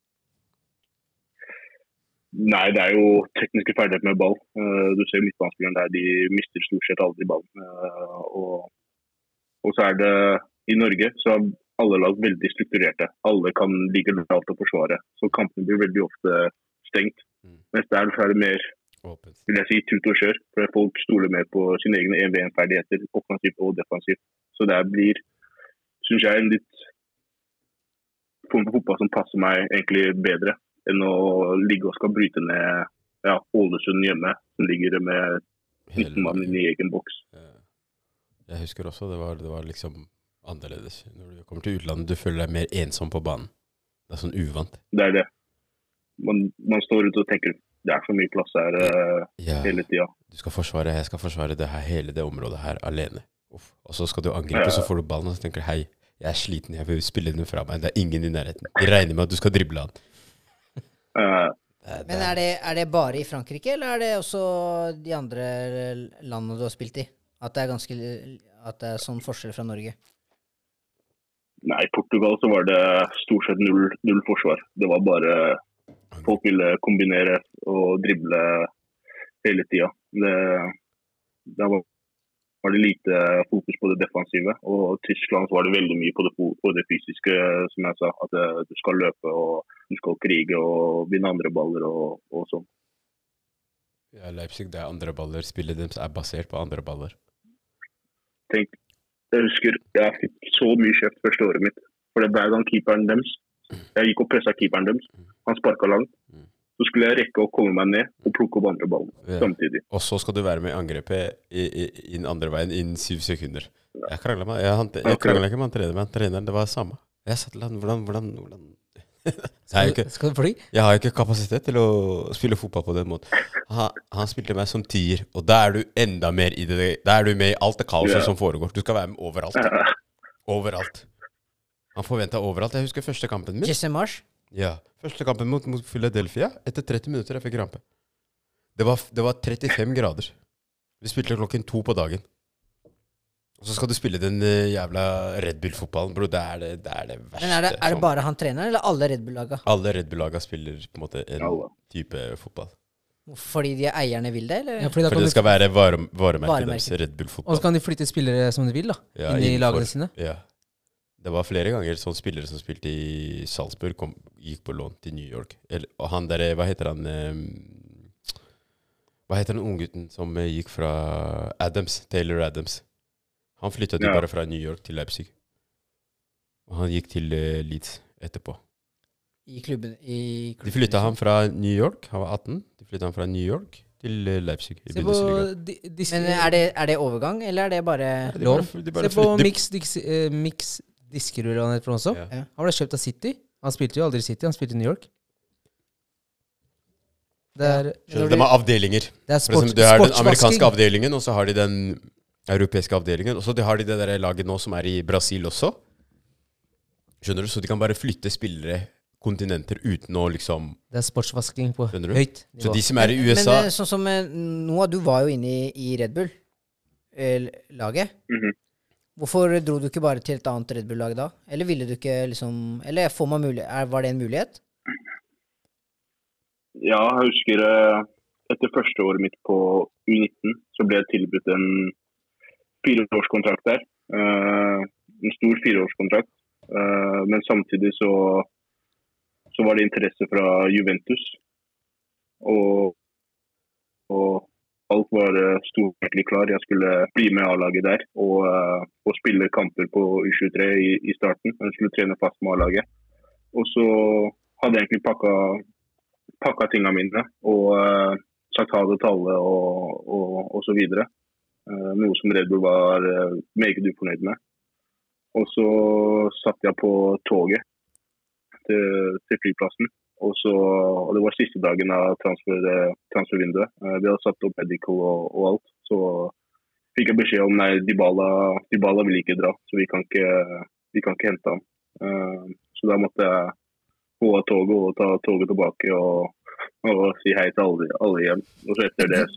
S3: Nei, det er jo tekniske ferdigheter med ball. Du ser midtbanespillerne der, de mister stort sett aldri ballen. Og så er det i Norge så er alle lag veldig strukturerte. Alle kan ligge lavt og forsvare. Så kampene blir veldig ofte stengt. Mens der så er det mer,
S4: Åpent.
S3: vil jeg si, tut og kjør. For folk stoler mer på sine egne 1v1-ferdigheter, offensivt og defensivt. Så det blir, synes jeg, en litt form for fotball som passer meg egentlig bedre enn å ligge og skal bryte ned Ålesund hjemme, som ligger med 19 mann inn i egen boks.
S4: Jeg husker også, det var liksom annerledes. Når du kommer til utlandet, du føler deg mer ensom på banen. Det er sånn uvant.
S3: Det er det. Man står ute og tenker, det er så mye plass her hele tiden.
S4: Du skal forsvare, jeg skal forsvare det her, hele det området her alene. Uff. Og så skal du angripe, så får du ballen, og så tenker du, hei, jeg er sliten, jeg vil spille den fra meg. Det er ingen i nærheten. De regner med at du skal drible han.
S2: Men er det bare i Frankrike, eller er det også de andre landene du har spilt i? At det er sånn forskjell fra Norge?
S3: Nei, i Portugal så var det stort sett null forsvar. Det var bare folk ville kombinere og drible hele tiden. Da var det lite fokus på det defensive, og Tyskland så var det veldig mye på det fysiske, som jeg sa, at du skal løpe og du skal krige og vinne andre baller og sånn.
S4: Ja, Leipzig, det er andre baller. Spillet deres er basert på andre baller.
S3: Tenk, jeg husker jeg fikk så mye kjeft første året mitt, for det hver gang keeperen deres, jeg gikk og presset keeperen deres, han sparket langt, så skulle jeg rekke å komme meg ned og plukke opp andre ballen samtidig.
S4: Og så skal du være med i angrepet i den andre veien innen 7 sekunder. Jeg kranglet ikke med treneren, det var det samme. Jeg sa til han, hvordan?
S1: Skal du fly?
S4: Jeg har ikke kapasitet til å spille fotball på den måten. Han spilte meg som tier, og da er du enda mer i det. Da er du med i alt det kaoset som foregår. Du skal være med overalt. Overalt. Han forventet overalt. Jeg husker første kampen min.
S2: Jesse Marsh?
S4: Ja, første kampen mot Philadelphia. Etter 30 minutter jeg fikk krampe. Det var 35 grader. Vi spilte klokken 2 på dagen. Og så skal du spille den jævla Red Bull-fotballen, bro. Det er det verste.
S2: Men er det bare han treneren, eller alle Red Bull-laga?
S4: Alle Red Bull-laga spiller på en måte en type fotball.
S2: Fordi de eierne vil det, eller?
S1: Ja, fordi
S4: For det skal være varemerket deres, Red
S1: Og
S4: Bull-fotball.
S1: så kan de flytte spillere som de vil, da.
S4: Ja,
S1: inn i
S4: innenfor.
S1: lagene sine.
S4: Ja. Det var flere ganger sånne spillere som spilte i Salzburg, gikk på lån til New York. Og han der, hva heter han unggutten som gikk fra Taylor Adams? Han flyttet bare fra New York til Leipzig. Og han gikk til Leeds etterpå.
S2: I klubben?
S4: De flyttet han fra New York, han var 18. De flyttet han fra New York til Leipzig i
S1: Se på
S4: Bundesliga.
S2: Men er det overgang, eller er det bare
S1: lån.
S4: De bare
S1: Se på
S4: flytter-
S1: Mix Diskerud, eller hva han heter for noe også.
S4: Ja.
S1: Han ble kjøpt av City. Han spilte jo aldri i City, han spilte i New York. Det er,
S4: Skjønner du, de har avdelinger.
S1: det er
S4: For eksempel, de har den amerikanske
S1: sportsvasking.
S4: avdelingen, og så har de den europeiske avdelingen. Og så har de det der laget nå som er i Brasil også. Skjønner du? Så de kan bare flytte spillere kontinenter uten å liksom...
S1: Det er sportsvasking på
S4: Skjønner du?
S1: høyt
S4: Så
S1: nivå.
S4: de som er i USA...
S2: Men sånn som Noah, du var jo inne i Red Bull-laget. Hvorfor dro du ikke bare til et annet Red Bull-lag da? Eller ville du ikke liksom... Eller var det en mulighet?
S3: Ja, jeg husker etter første året mitt på U19 så ble jeg tilbudt en 4-årskontrakt der. En stor 4-årskontrakt. Men samtidig så var det interesse fra Juventus. Og alt var stort egentlig klar. Jeg skulle bli med A-laget der og spille kamper på U23 i starten. Jeg skulle trene fast med A-laget. Og så hadde jeg egentlig pakka tingene mine og sagt ha det til alle og så videre. Noe som Red Bull var meget ufornøyd med. Og så satt jeg på toget til flyplassen. Og det var siste dagen av transfervinduet. Vi hadde satt opp medical og alt. Så fikk jeg beskjed om nei, Dybala vil ikke dra, så vi kan ikke hente ham. Så da måtte jeg gå av toget og ta toget tilbake og si hei til alle igjen. Og så etter det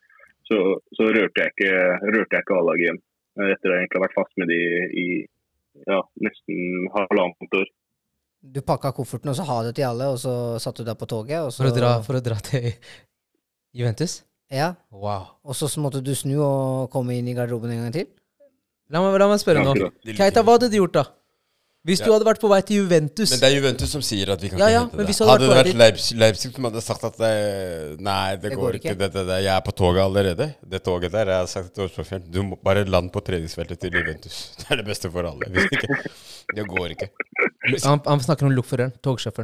S3: så rørte jeg ikke A-laget igjen. Etter å egentlig ha vært fast med de i nesten halvannet år.
S2: Du pakket kofferten og så ha det til alle, og så satt du der på toget. Og så...
S1: For å dra til Juventus?
S2: Ja.
S1: Wow.
S2: Og så måtte du snu og komme inn i garderoben en gang til?
S1: La meg spørre nå. Keita, hva hadde du gjort da? Hvis du hadde vært på vei til Juventus.
S4: Men det er Juventus som sier at vi kan ikke hente det.
S1: Hadde
S4: det vært Leipzig som hadde sagt at nei, det går ikke. Jeg er på toget allerede. Det toget der, jeg har sagt til årsprofjern. Du må bare lande på treningsfeltet til Juventus. Det er det beste for alle. Hvis ikke, det går ikke.
S1: Han snakker om lokføreren, togsjåføren.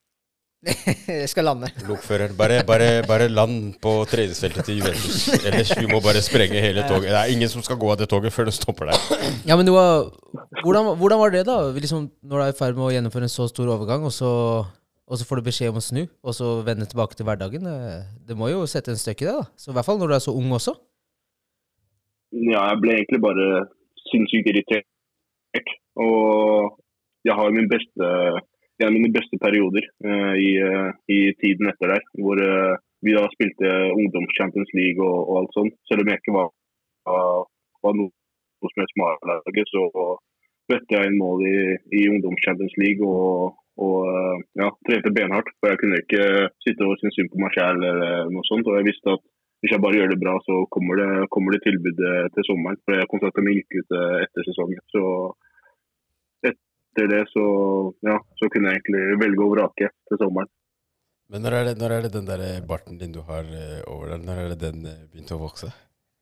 S2: Jeg skal lande.
S4: Lokføreren, bare land på treningsfeltet til Juventus. Ellers vi må bare sprenge hele toget. Det er ingen som skal gå av det toget før det stopper der.
S1: Ja, men hvordan var det da? Liksom, når du er i ferd med å gjennomføre en så stor overgang, og så får du beskjed om å snu, og så vende tilbake til hverdagen. Det må jo sette en støkk i det da. Så i hvert fall når du er så ung også.
S3: Ja, jeg ble egentlig bare sinnssykt irritert. Og jeg har mine beste perioder i tiden etter der, hvor vi da spilte ungdoms-Champions League og alt sånt. Selv om jeg ikke var noe som helst med A-laget, så møtte jeg en mål i ungdoms-Champions League og trente benhardt. For jeg kunne ikke sitte og synes synd på meg selv eller noe sånt. Og jeg visste at hvis jeg bare gjør det bra, så kommer det tilbud til sommeren. For kontrakten min gikk ut etter sesongen. Så etter det så kunne jeg egentlig velge å vrake til sommeren.
S4: Men når er det den der barten din du har over der, når er det den begynte å vokse?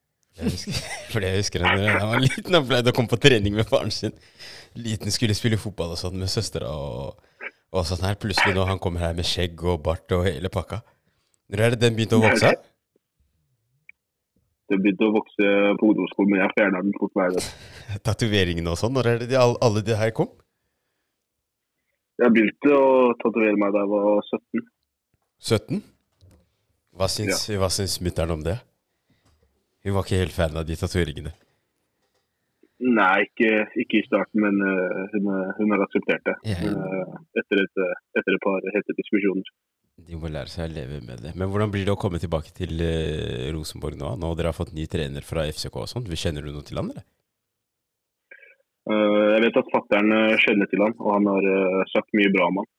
S4: Jeg husker når han var liten, han pleide å komme på trening med faren sin. Liten skulle spille fotball og sånn med søstere og sånn her. Plutselig når han kommer her med skjegg og bart og hele pakka. Når er det den begynte å vokse?
S3: Det begynte å vokse på ungdomsskolen, men jeg fjernet den fort hver dag.
S4: Tatoveringene og sånn, når er det alle de her kom?
S3: Jeg begynte å tatovere meg da jeg var 17.
S4: 17? Hva syns mutteren om det? Hun var ikke helt fan av de tatoveringene.
S3: Nei, ikke i starten, men hun har akseptert det. Etter et par hete diskusjoner.
S4: De må lære seg å leve med det. Men hvordan blir det å komme tilbake til Rosenborg nå? Nå dere har fått ny trener fra FCK og sånt. Kjenner du noe til han, eller?
S3: Jeg vet at fatteren kjenner til han, og han har sagt mye bra om han.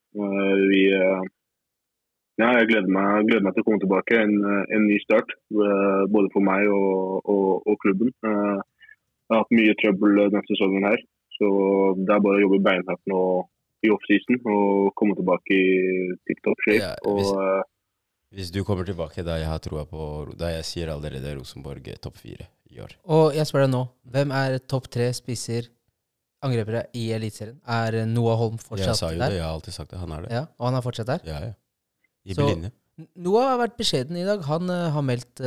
S3: Jeg gleder meg til å komme tilbake. En ny start, både for meg og klubben. Jeg har hatt mye trøbbel denne sesongen her, så det er bare å jobbe beinhardt nå i off-season og komme tilbake i tip-top shape.
S4: Ja, hvis du kommer tilbake da jeg har troa på, da jeg sier allerede Rosenborg topp 4 i år.
S1: Og jeg spør deg nå, hvem er topp 3 spisser angrepere i Eliteserien? Er Noah Holm fortsatt der?
S4: Jeg sa jo det, jeg har alltid sagt det, han er det.
S1: Ja, og han er fortsatt der?
S4: Ja. I Belinne.
S1: Noah har vært beskjeden i dag. Han har meldt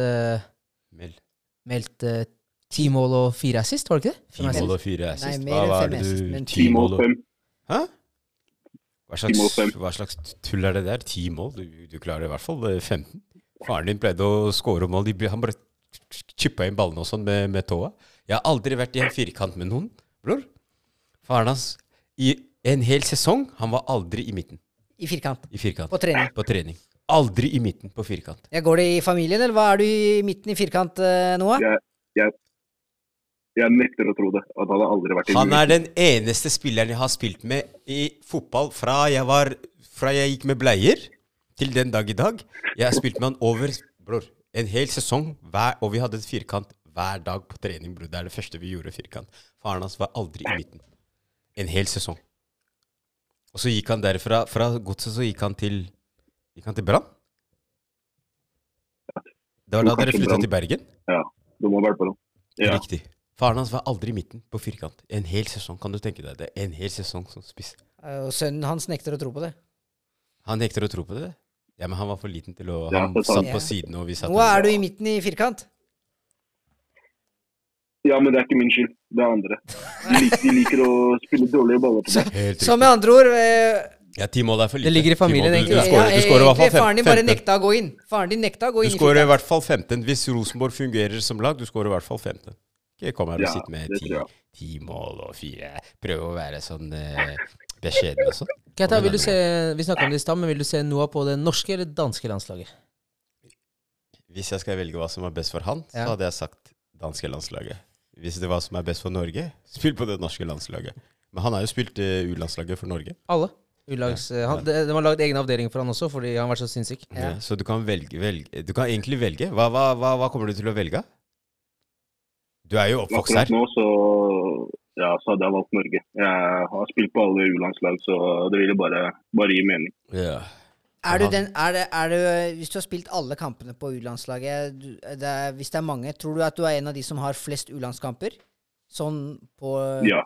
S1: 10 mål og 4 assist, var det ikke det?
S4: 10 mål og 4 assist?
S2: Nei, mer enn 5 assist, men
S3: 10 mål og 5.
S4: Hæ? Hva slags tull er det der? 10 mål? Du klarer i hvert fall 15. Faren din pleide å score mål. Han bare chippet inn ballene og sånn med tåa. Jeg har aldri vært i en firkant med noen, bror. Faren hans, i en hel sesong, han var aldri i midten.
S2: I firkant?
S4: I firkant.
S2: På trening?
S4: På trening. Aldri i midten på firkant.
S2: Går det i familien, eller hva er du i midten i firkant, Noah?
S3: Jeg nekter å tro det. At han har aldri vært i midten.
S4: Han er den eneste spilleren jeg har spilt med i fotball fra jeg gikk med bleier til den dag i dag. Jeg har spilt med han over, bror, en hel sesong, og vi hadde et firkant hver dag på trening, bror. Det er det første vi gjorde, firkant. Faren hans var aldri i midten. En hel sesong. Og så gikk han derfra, fra godset så gikk han til Brann. Det var da dere flyttet til Bergen?
S3: Ja, du må være på det. Ja.
S4: Riktig. Faren hans var aldri i midten på firkant. En hel sesong, kan du tenke deg det? En hel sesong som spiss.
S2: Og sønnen hans nekter å tro på det.
S4: Han nekter å tro på det? Ja, men han var for liten til å...
S3: Ja,
S4: Han
S3: for
S4: satt
S2: sant.
S4: på siden, og vi satt...
S2: Nå er du i midten i firkant.
S3: Ja, men det er ikke min skyld. Det er andre. De liker å spille dårlige baller på meg.
S4: Helt
S2: Så
S4: riktig.
S2: med andre ord
S4: Ja, 10 mål er for lite.
S1: Det ligger i familien,
S4: 10 mål,
S1: egentlig.
S4: Du skårer i hvert fall
S2: egentlig faren din bare
S4: 15.
S2: nekta å gå inn. Faren din nekta å gå
S4: Du
S2: inn i
S4: skårer i
S2: firkant.
S4: hvert fall 15. Hvis Rosenborg fungerer som lag, du skårer i hvert fall 15. Ikke kom her og
S3: Ja,
S4: sitte med
S3: det tror jeg.
S4: 10 mål og 4. Prøve å være sånn beskjeden og sånn.
S1: Keita, vil du se, vi snakket om det i stad, men vil du se noe på det norske eller danske landslaget?
S4: Hvis jeg skal velge hva som er best for han, så
S1: Ja.
S4: hadde jeg sagt danske landslaget. Hvis det var hva som er best for Norge, spill på det norske landslaget. Men han har jo spilt U-landslaget for Norge.
S1: Alle. U-lags, de har lagd egen avdeling for han også, fordi han har vært så sinnssyk.
S2: Ja.
S4: Så du kan du kan egentlig velge. Hva kommer du til å velge? Du er jo oppvokst her.
S3: Akkurat nå så hadde jeg valgt Norge. Jeg har spilt på alle U-landslag, så det ville bare gi mening.
S4: Ja.
S2: Hvis du har spilt alle kampene på U-landslaget, hvis det er mange, tror du at du er en av de som har flest U-landskamper? Sånn på...
S3: Ja,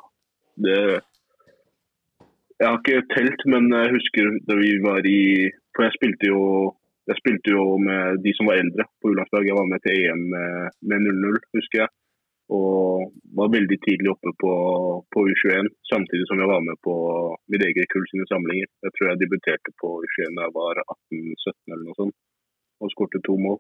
S3: jeg har ikke telt, men jeg husker da vi var for jeg spilte jo med de som var eldre på U-landslag. Jeg var med til EM med 0-0, husker jeg. Og var veldig tidlig oppe på U21, samtidig som jeg var med på mitt eget kull sine samlinger. Jeg tror jeg debuterte på U21 da jeg var 18-17 eller noe sånt, og skårte 2 mål.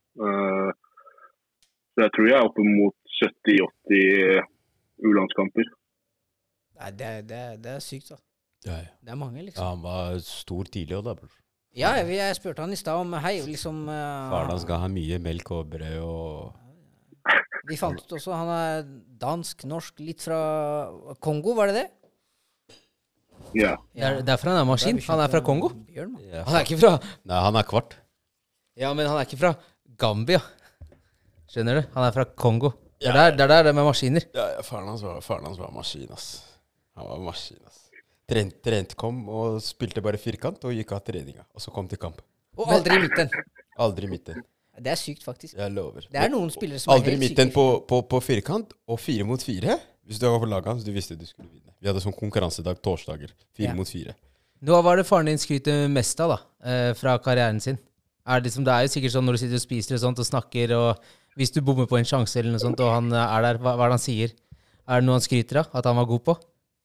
S3: Så jeg tror jeg er oppe mot 70-80 U-landskamper.
S2: Nei, det er sykt, da.
S4: Ja.
S2: Det er mange, liksom.
S4: Ja, han var stor tidlig også da, bror.
S2: Ja, jeg spurte han i stad om, hei, liksom...
S4: Faren hans ga han mye melk og brød og...
S2: Vi fant ut også, han er dansk, norsk, litt fra Kongo, var det det?
S3: Ja.
S1: Derfor han er maskin. Han er fra Kongo.
S2: Bjørn, man.
S4: Ja,
S1: Han er ikke fra...
S4: Nei, han er kvart.
S1: Ja, men han er ikke fra Gambia. Skjønner du? Han er fra Kongo. Det er der det er med maskiner.
S4: Ja, faren hans var maskin, ass. Han var maskin, ass. Trent kom og spilte bare firkant og gikk av treninga. Og så kom til kamp.
S2: Og aldri i midten.
S4: Aldri midten.
S2: Det er sykt, faktisk.
S4: Jeg lover.
S2: Det er noen spillere som
S4: Aldri
S2: er helt
S4: midten
S2: syke.
S4: på firkant, og 4 mot 4. Hvis du var på laget hans, du visste du skulle vinne. Vi hadde sånn konkurransedag torsdager. 4
S2: Ja.
S4: mot 4.
S1: Hva var det faren din skryter mest av, da? Fra karrieren sin? Det er jo sikkert sånn når du sitter og spiser og sånt og snakker, og hvis du bommer på en sjanse eller noe sånt, og han er der, hva er det han sier? Er det noe han skryter av? At han var god på?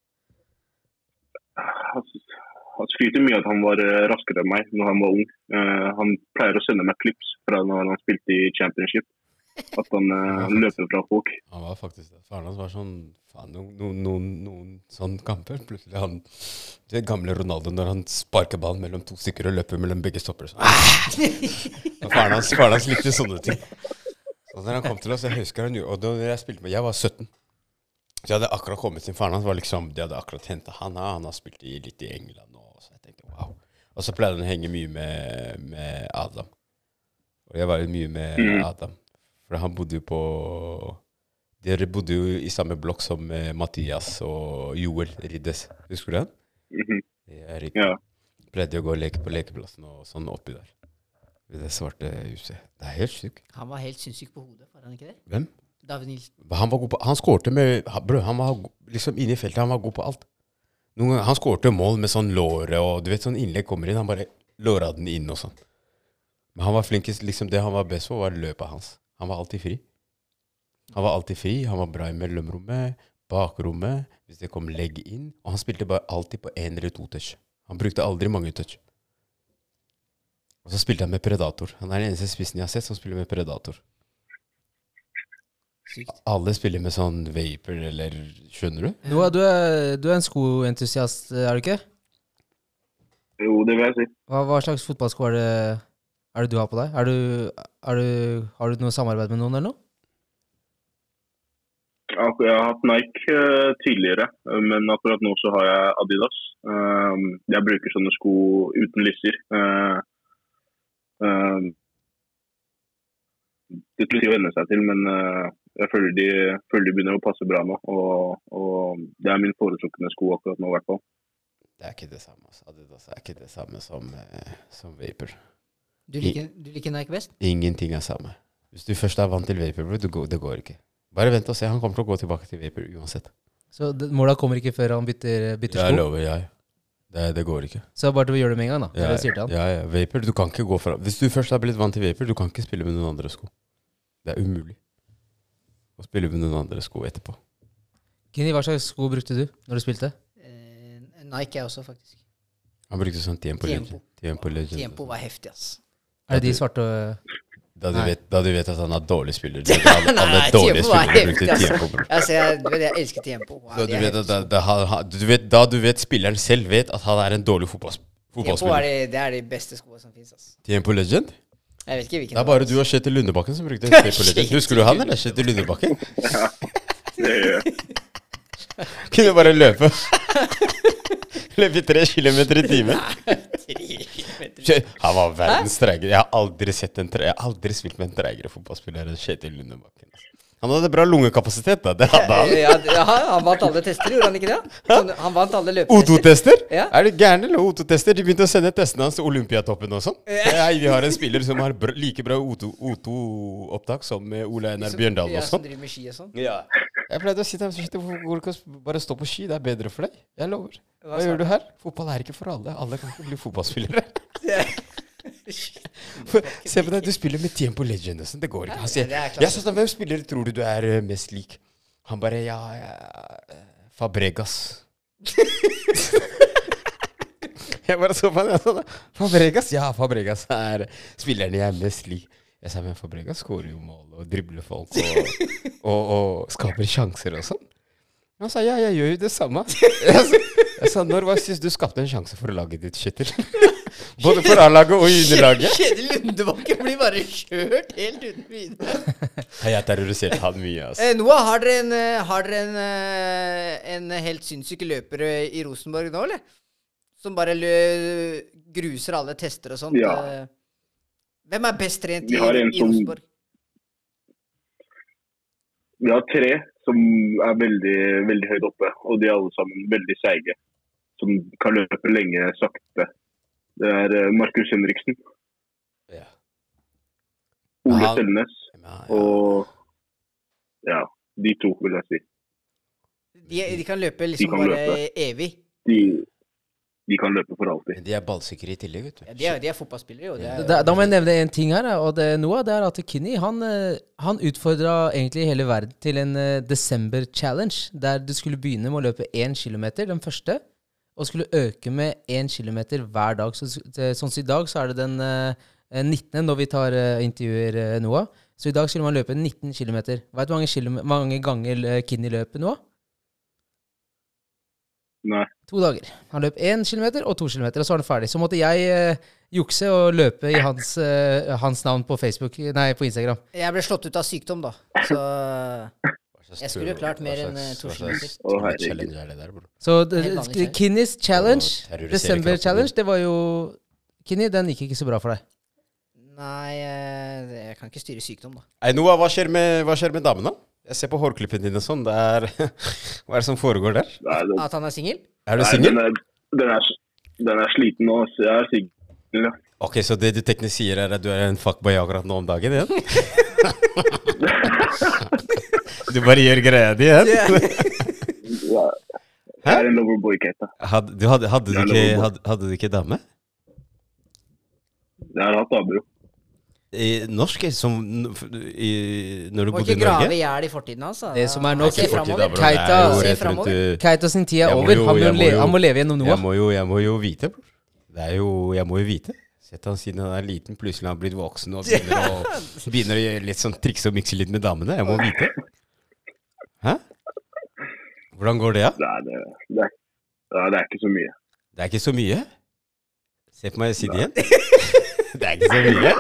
S3: Han skryter mye at han var raskere enn meg når han var ung. Han pleier å sende meg klips fra når han spilte i championship. At han løper fra folk.
S4: Han var faktisk det. Faren hans var sånn noen sånne kamper. Plutselig han det gamle Ronaldo når han sparker ballen mellom 2 stykker og løper mellom begge stopper. Så. Faren hans likte sånne ting. Så når han kom til oss, jeg husker han jo, og da jeg spilte med, jeg var 17. Så jeg hadde akkurat kommet til faren hans, var liksom, de hadde akkurat hentet han har spilt litt i England. Så jeg tenkte, wow. Og så pleide han å henge mye med Adam. Og jeg var jo mye med Adam. For han bodde jo dere bodde jo i samme blokk som Mathias og Joel Riddes. Husker du han?
S3: Ja.
S4: Pleide å gå og leke på lekeplassen og sånn oppi der. I det svarte huset. Det er helt sykt.
S2: Han var helt sinnssyk på hodet, var han ikke det?
S4: Hvem?
S2: David Nilsen.
S4: Han var god på, han skårte med, bro, han var liksom inne i feltet, han var god på alt. Noen ganger, han skårte mål med sånn låre, og du vet sånn innlegg kommer inn, han bare låra den inn og sånn. Men han var flinkest, liksom det han var best for var løpet hans. Han var alltid fri. Han var bra i mellomrommet, bakrommet, hvis det kom legg inn, og han spilte bare alltid på 1 eller 2 touch. Han brukte aldri mange touch. Og så spilte han med Predator. Han er den eneste spissen jeg har sett som spiller med Predator.
S2: Sykt.
S4: Alle spiller med sånn vapor, eller skjønner du?
S1: Noah, du er en skoentusiast, er du ikke?
S3: Jo, det vil jeg si.
S1: Hva slags fotballsko er det du har på deg? Har du noe samarbeid med noen eller noe?
S3: Jeg har hatt Nike tidligere, men akkurat nå så har jeg Adidas. Jeg bruker sånne sko uten lisser. Det tror jeg å venne seg til, men jeg føler de begynner å passe bra nå. Og det er min foretrukne sko akkurat nå i hvert fall.
S4: Det er ikke det samme. Altså. Adidas er ikke det samme som vapor.
S2: Du liker Nike best?
S4: Ingenting er samme. Hvis du først er vant til vapor, det går ikke. Bare vent og se, han kommer til å gå tilbake til vapor uansett.
S1: Så måla kommer ikke før han bytter sko?
S4: Jeg lover, jeg. Det går ikke.
S1: Så bare du gjør det med en gang, da. Det er det du sier til han.
S4: Ja, Vapor, du kan ikke gå fra... Hvis du først har blitt vant til Vapor, du kan ikke spille med noen andre sko. Det er umulig å spille med noen andre sko etterpå.
S1: Kini, hva slags sko brukte du når du spilte?
S2: Nike er også, faktisk.
S4: Han brukte sånn Tiempo Legend.
S2: Tiempo var heftig, ass.
S1: Er det de svarte og...
S4: Da du vet at han er dårlig spiller. Alle dårlige spillere brukte Tiempo, bro.
S2: Jeg elsker Tiempo. Wow,
S4: Så du vet spilleren selv vet at han er en dårlig
S2: Tiempo
S4: fotballspiller.
S2: det er de beste skoene som finnes, ass.
S4: Tiempo Legend?
S2: Jeg vet ikke hvilken.
S4: Det er bare du og Kjetil Lundebakken som brukte Tiempo Legend. Husker du han, eller? Kjetil Lundebakken?
S3: Ja, det gjør jeg.
S4: Kunne bare løpe. Løpe 3 kilometer i timen. Han var verdens treigere. Jeg har aldri spilt med en treigere fotballspiller enn Kjetil Lundebakken. Han hadde bra lungekapasitet, da. Det hadde han.
S2: Ja, han vant alle tester, gjorde han ikke det? Han vant alle løpetester.
S4: O2-tester?
S2: Ja.
S4: Er det gærne eller O2-tester? De begynte å sende testene hans til Olympiatoppen og sånn. Vi har en spiller som har like bra O2-opptak som Ole Einar Bjørndal og
S2: Som
S4: sånn.
S2: driver med ski og sånn.
S4: Ja. Jeg pleide å si til ham, hvor du kan bare stå på ski, det er bedre for deg. Jeg lover. Hva gjør du her? Fotball er ikke for alle. Alle kan ikke bli fotballspillere. Se på deg, du spiller med Tiempo Legend. Det går ikke. Han sier, jeg sa, hvem spiller tror du er mest lik? Han bare, Fabregas. Jeg bare så på han, jeg sa, Fabregas? Ja, Fabregas er spilleren jeg er mest lik. Jeg sa, men Fabregas skårer jo mål og dribler folk og skaper sjanser og sånn. Han sa, ja, jeg gjør jo det samme. Jeg sa, når var sist du skapte en sjanse for laget ditt, Kjetil? Både for A-laget og underlaget.
S2: Kjetil Lundebakken blir bare kjørt helt uten videre.
S4: Jeg terroriserte han mye, altså.
S2: Noah, har dere en helt sinnssyke løpere i Rosenborg nå, eller? Som bare gruser alle tester og sånt.
S3: Ja.
S2: Hvem er best trent i
S3: Vi har en som-
S2: Rosenborg?
S3: Vi har 3 som er veldig, veldig høyt oppe, og de er alle sammen veldig seige. Som kan løpe lenge sakte. Det er Markus Henriksen,
S4: Ja.
S3: Ole
S4: Han-
S3: Selnes og ja, de 2 vil jeg si.
S2: De kan løpe liksom
S3: kan
S2: bare
S3: løpe.
S2: evig.
S3: De kan løpe for alltid.
S4: Men de er ballsikre i tillegg, vet du.
S2: Ja, de er fotballspillere, jo.
S1: Da må jeg nevne en ting her, og det, Noah, det er at Kini, han utfordret egentlig hele verden til en December Challenge, der du skulle begynne med å løpe 1 kilometer, den første, og skulle øke med 1 kilometer hver dag. Sånn som i dag, så er det den 19. når vi intervjuer Noah. Så i dag skulle man løpe 19 kilometer. Vet du hvor mange ganger Kini løper, Noah?
S3: Nei.
S1: 2 dager. Han løp 1 kilometer og 2 kilometer, og så var han ferdig. Så måtte jeg jukse og løpe i hans navn på på Instagram.
S2: Jeg ble slått ut av sykdom, da. Så jeg skulle jo klart mer enn 2 kilometer.
S3: Å, herregud.
S4: Challenge er det der, bro?
S1: Så
S2: Helt vanlig challenge.
S1: Kinis challenge,
S4: terrorisere
S1: December
S4: kroppen
S1: challenge, det var jo Kini, den gikk ikke så bra for deg.
S2: Nei, jeg kan ikke styre sykdom, da.
S4: Nei, Noah, hva skjer med damene? Jeg ser på hårklippen din og sånn. Hva er det som foregår der?
S3: Nei,
S2: At han er singel?
S4: Er du
S3: nei,
S4: singel?
S3: den er sliten nå, så jeg er singel. Ja.
S4: Ok, så det du teknisk sier er at du er en fuckboy akkurat nå om dagen igjen? Du bare gjør greia di igjen?
S3: Ja. Jeg er en loverboy, Keita.
S4: Hadde du ikke dame?
S3: Jeg har hatt damer, jo.
S4: I norsk, når du
S2: Må
S4: bodde
S2: ikke
S4: i
S2: grave
S4: Norge?
S2: i hjel i fortiden, altså.
S1: Det som er nok
S2: Se framover.
S1: bro. Keita-
S2: Se framover.
S1: Keita sin tid er
S4: Jeg må
S1: over.
S4: jo-
S1: Han
S4: jeg må jo-
S1: må leve gjennom Noah.
S4: Jeg må jo vite, bror. Jeg må jo vite. Sett han siden han er liten, plutselig har han blitt voksen og begynner å gjøre litt sånn trikse og mikse litt med damene. Jeg må vite. Hæ? Hvordan går det, ja?
S3: Det er ikke så mye.
S4: Det er ikke så mye. Se på meg og si det igjen. Det er ikke så mye.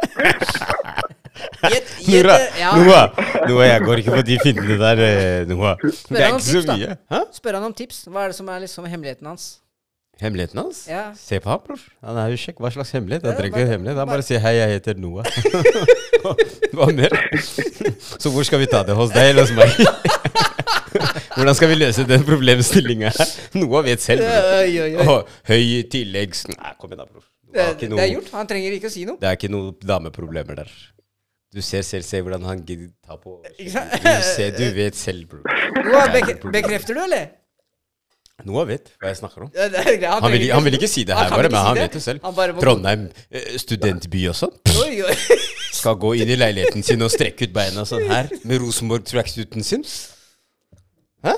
S4: Noah, jeg går ikke på de fintene der, Noah. Det er ikke så mye. Hæ?
S2: Spør han om tips. Hva er det som er liksom hemmeligheten hans?
S4: Hemmeligheten hans?
S2: Ja.
S4: Se på ham, bror. Han er jo kjekk. Hva slags hemmelighet? Han
S2: Ja,
S4: trenger
S2: bare-
S4: ikke hemmelighet. Han bare sier 'hei, jeg heter Noah'. Hva mer? Så hvor skal vi ta det? Hos deg eller hos meg? Hvordan skal vi løse den problemstillinga her? Noah vet selv, bror. Høy tilleggs... Nei, kom igjen da, bror.
S2: Det er gjort. Han trenger ikke å si noe.
S4: Det er ikke noen dameproblemer der. Du ser selv, se hvordan han tar på.
S2: Ikke sant?
S4: Du vet selv, bror.
S2: Noah, bekrefter du, eller?
S4: Noah vet hva jeg snakker om.
S2: Ja, det er greit.
S4: Han vil ikke si det her,
S2: kan
S4: bare,
S2: ikke
S4: men
S2: si
S4: han
S2: det.
S4: vet det selv.
S2: Han bare må-
S4: Trondheim, studentby og sånn.
S2: Oi, oi.
S4: Skal gå inn i leiligheten sin og strekke ut beina sånn her, med Rosenborg tracksuiten sin. Hæ?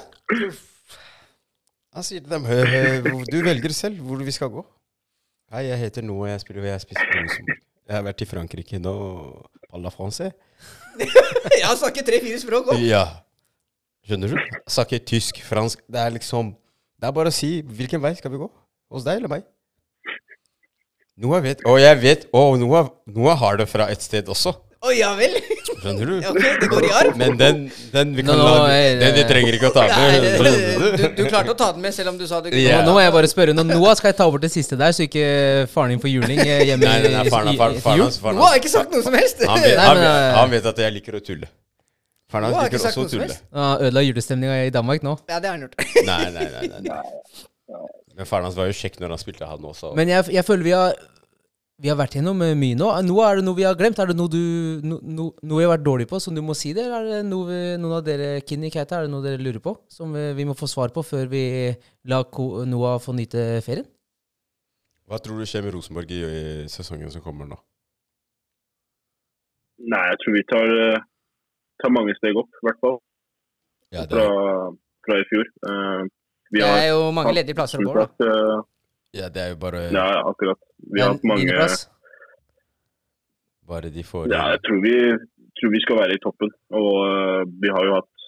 S4: Han sier til dem, du velger selv hvor vi skal gå. Hei, jeg heter Noah, jeg spiser på Rosenborg. Jeg har vært i Frankrike nå, à la français.
S2: Jeg har snakket 3-4 språk også.
S4: Ja. Skjønner du? Snakker tysk, fransk. Det er liksom, det er bare å si, hvilken vei skal vi gå? Hos deg eller meg? Noah vet, og jeg vet, Noah har det fra et sted også.
S2: Ja vel.
S4: Skjønner du?
S2: Ok, det går i arv.
S4: Men den vi kan
S1: Nå,
S4: den vi trenger ikke å ta med.
S2: Du klarte å ta den med selv om du sa du kunne.
S4: Ja.
S1: Nå må jeg bare spørre. Nå skal jeg ta over det siste der, så ikke faren din får juling hjemme
S4: Nei, faren hans.
S2: Noah har ikke sagt noe som helst.
S4: Han vet at jeg liker å tulle. Faren
S2: Noah
S4: hans
S2: har ikke
S4: liker
S2: sagt
S4: også å
S2: noe som
S4: tulle.
S2: helst.
S1: Ødela julestemninga i Danmark nå.
S2: Ja, det har han gjort.
S4: Nei. Men faren hans var jo kjekk når han spilte, han også.
S1: Men jeg føler vi har vært gjennom mye nå. Er det noe vi har glemt? Er det noe vi har vært dårlige på, som du må si det? Eller er det noen av dere, Kinni, Keita, er det noe dere lurer på, som vi må få svar på før vi lar Noah få nyte ferien?
S4: Hva tror du skjer med Rosenborg i sesongen som kommer nå?
S3: Nei, jeg tror vi tar mange steg opp, i hvert fall.
S4: Ja, det
S3: Fra i fjor. Vi
S2: Det
S3: har
S2: er jo mange ledige plasser å gå, da.
S4: Ja, det er jo bare
S3: Ja, akkurat. Vi har hatt mange.
S1: Niendeplass?
S4: Bare de får
S3: Ja, jeg tror vi skal være i toppen. Og vi har jo hatt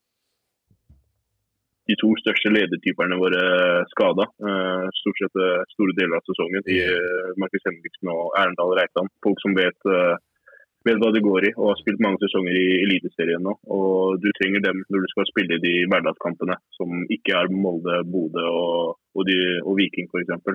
S3: de to største ledertyperne våre skada. Stort sett store deler av sesongen. I Markus Henriksen og Erndal Reitan. Folk som vet hva det går i, og har spilt mange sesonger i Eliteserien nå. Og du trenger dem når du skal spille de hverdagskampene, som ikke er Molde, Bodø og Viking for eksempel.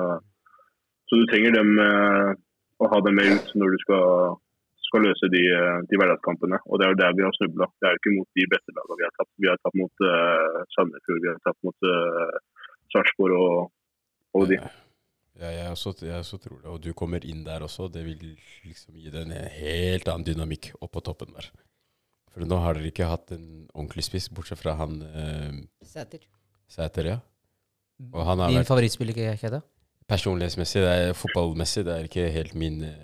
S3: Så du trenger dem å ha dem med ut når du skal løse de hverdagskampene. Og det er jo der vi har snublet. Det er jo ikke mot de beste lagene vi har tatt. Vi har tatt mot Sandefjord, vi har tatt mot Sarpsborg og de.
S4: Ja, jeg også tror det. Og du kommer inn der også. Det vil liksom gi deg en helt annen dynamikk opp på toppen der. For nå har dere ikke hatt en ordentlig spiss, bortsett fra han Sæter, ja. Og han har
S1: Din
S4: vært
S1: favorittspiller, Keita?
S4: personlighetsmessig, fotballmessig, det er ikke helt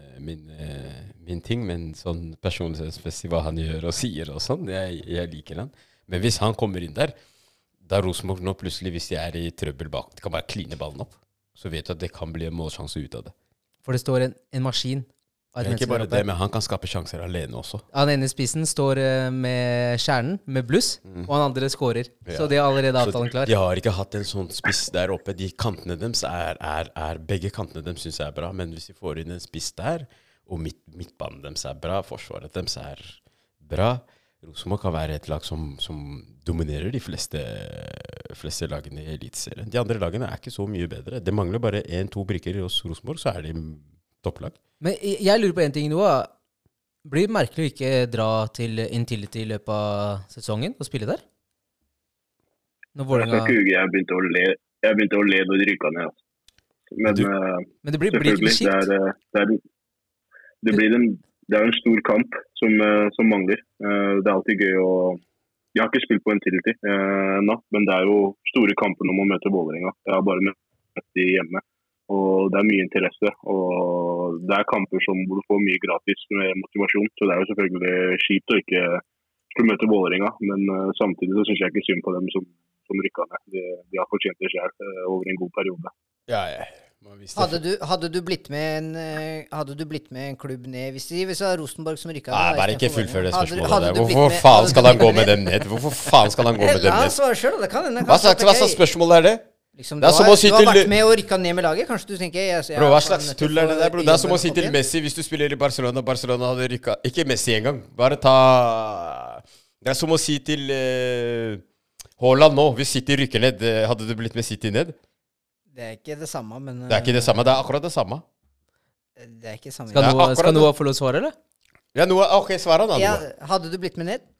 S4: min ting, men sånn personlighetsmessig hva han gjør og sier og sånn, jeg liker han. Men hvis han kommer inn der, da Rosenborg nå plutselig, hvis de er i trøbbel bak, de kan bare kline ballen opp, så vet du at det kan bli en målsjanse ut av det.
S1: For det står en maskin.
S4: Det er ikke bare det, men han kan skape sjanser alene også.
S1: Han ene spissen står med kjernen, med bluss, og han andre skårer.
S4: Ja.
S1: Så de har allerede avtalen klar.
S4: De har ikke hatt en sånn spiss der oppe. De kantene deres begge kantene deres synes jeg er bra, men hvis de får inn en spiss der, og midtbanen deres er bra, forsvaret deres er bra, Rosenborg kan være et lag som dominerer de fleste lagene i Eliteserien. De andre lagene er ikke så mye bedre. Det mangler bare 1-2 brikker hos Rosenborg, så er de topplag.
S1: Men jeg lurer på en ting nå. Blir det merkelig å ikke dra til Intility i løpet av sesongen og spille der?
S3: Jeg begynte å le når de rykket ned.
S1: Men det blir ikke kjipt.
S3: Det er en stor kamp som mangler. Det er alltid gøy å... Jeg har ikke spilt på Intility nå, men det er jo store kamper når man møter Vålerenga. Jeg har bare møtt de hjemme. Og det er mye interesse, og det er kamper hvor du får mye gratis med motivasjon. Så det er jo selvfølgelig kjipt å ikke skulle møte Vålerenga, men samtidig så synes jeg ikke synd på dem som rykket ned. De har fortjent det selv over en god periode.
S4: Ja.
S2: Hadde du blitt med en klubb ned hvis det var Rosenborg som rykket ned?
S4: Bare ikke fullfør det spørsmålet der. Hvorfor faen skal han gå med dem ned?
S2: La han svare selv, det kan hende.
S4: Hva slags spørsmål er det?
S2: Liksom, du har vært med og rykket ned med laget. Kanskje du tenker
S4: bro, hva slags tull er det der, bro? Det er som å si til Messi hvis du spiller i Barcelona hadde rykket. Ikke Messi engang. Bare ta... Det er som å si til Haaland nå, hvis City rykker ned, hadde du blitt med City ned?
S2: Det er ikke det samme, men...
S4: Det er ikke det samme, det er akkurat det samme.
S2: Det er ikke samme.
S1: Skal Noah få lov å svare, eller?
S4: Ja, ok, svar han da, Noah.
S2: Hadde du blitt med ned?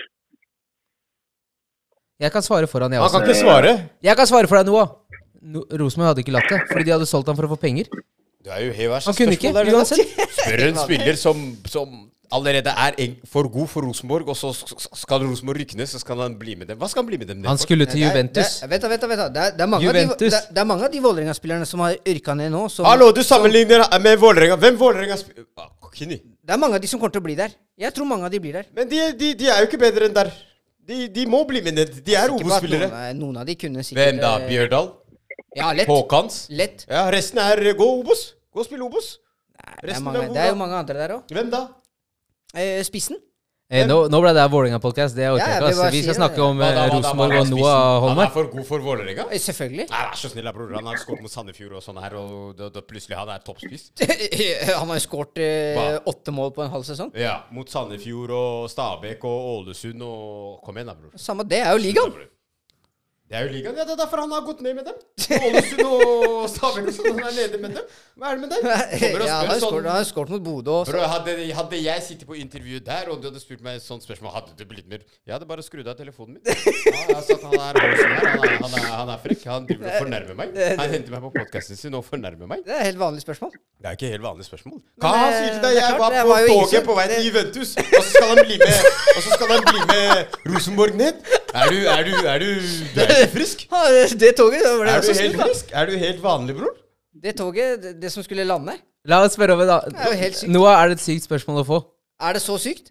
S1: Jeg kan svare for han, jeg
S4: Han
S1: også.
S4: kan ikke svare.
S1: Jeg kan svare for deg, Noah. Rosenborg hadde ikke latt det, fordi de hadde solgt han for å få penger.
S4: Du er jo hva
S1: Han kunne ikke,
S4: spørsmål er det da?
S1: uansett.
S4: Spør en spiller som allerede for god for Rosenborg, og så skal Rosenborg rykke ned, så skal han bli med dem. Hva skal han bli med dem ned
S1: Han
S4: for?
S1: skulle til Juventus.
S2: Vent da. Det er mange
S1: Juventus.
S2: det er mange av de Vålerenga-spillerne som har yrka ned nå.
S4: Hallo, du sammenligner med Vålerenga. Hvem Vålerenga Kini.
S2: Det er mange av de som kommer til å bli der. Jeg tror mange av de blir der.
S4: Men de er jo ikke bedre enn der. De må bli med ned. De er
S2: Sikker på at
S4: Obos-spillere.
S2: noen av de kunne sikkert
S4: Hvem da? Bjørdal?
S2: Ja, lett.
S4: Håkans?
S2: Lett.
S4: Ja, resten er gå Obos. Gå og spille Obos.
S2: Nei, det,
S4: Resten
S2: er mange,
S4: er
S2: det er jo mange andre der òg.
S4: Hvem da?
S2: Spissen?
S1: Nå ble det her Vålerenga-podcast. Det orker
S2: Ja,
S1: jeg
S2: jeg
S1: ikke.
S2: vil
S1: ass.
S2: bare
S1: Vi
S2: si
S1: skal
S2: det.
S1: snakke om Rosenborg og
S4: Han
S1: Noah
S4: er
S1: Holmer.
S4: for god for Vålerenga?
S2: Selvfølgelig.
S4: Nei, vær så snill, da, bror. Han har skåret mot Sandefjord og sånn her, og da plutselig han er toppspiss.
S2: Han har jo skåret
S4: Hva?
S2: 8 mål på en halv sesong.
S4: Ja, mot Sandefjord og Stabæk og Ålesund og Kom igjen, da, bror.
S2: Samme det, er jo ligaen.
S4: Det er jo ligaen. Ja, det er derfor han har gått ned med dem. Ålesund og Stabæk og sånn, han er nede med dem. Hva er det med dem? Kommer og
S2: Ja,
S4: spør sånn.
S2: han har skåret mot Bodø også.
S4: Bro, hadde jeg sittet på intervju der, og du hadde spurt meg et sånt spørsmål, hadde du blitt mer? Jeg hadde bare skrudd av telefonen min. Ja, jeg har sagt han er Holsen her, han er frekk. Han driver og fornærmer meg. Han henter meg på podcasten sin og fornærmer meg.
S2: Det er et helt vanlig spørsmål.
S4: Det er ikke helt vanlig spørsmål. Hva han sier til deg?
S2: det er
S4: Jeg
S2: klart, det
S4: var
S2: var jo
S4: på
S2: ingen
S4: toget
S2: som-
S4: på vei til Juventus, og så skal han bli med Rosenborg ned? Er du ikke frisk?
S2: Ja, det toget det var det
S4: Er
S2: også
S4: du helt
S2: skutt, da.
S4: frisk? Er du helt vanlig, bror?
S2: Det toget, det som skulle lande.
S1: La oss spørre om det,
S2: er jo
S1: da.
S2: helt sykt.
S1: Noah, er det et sykt spørsmål å få?
S2: Er det så sykt?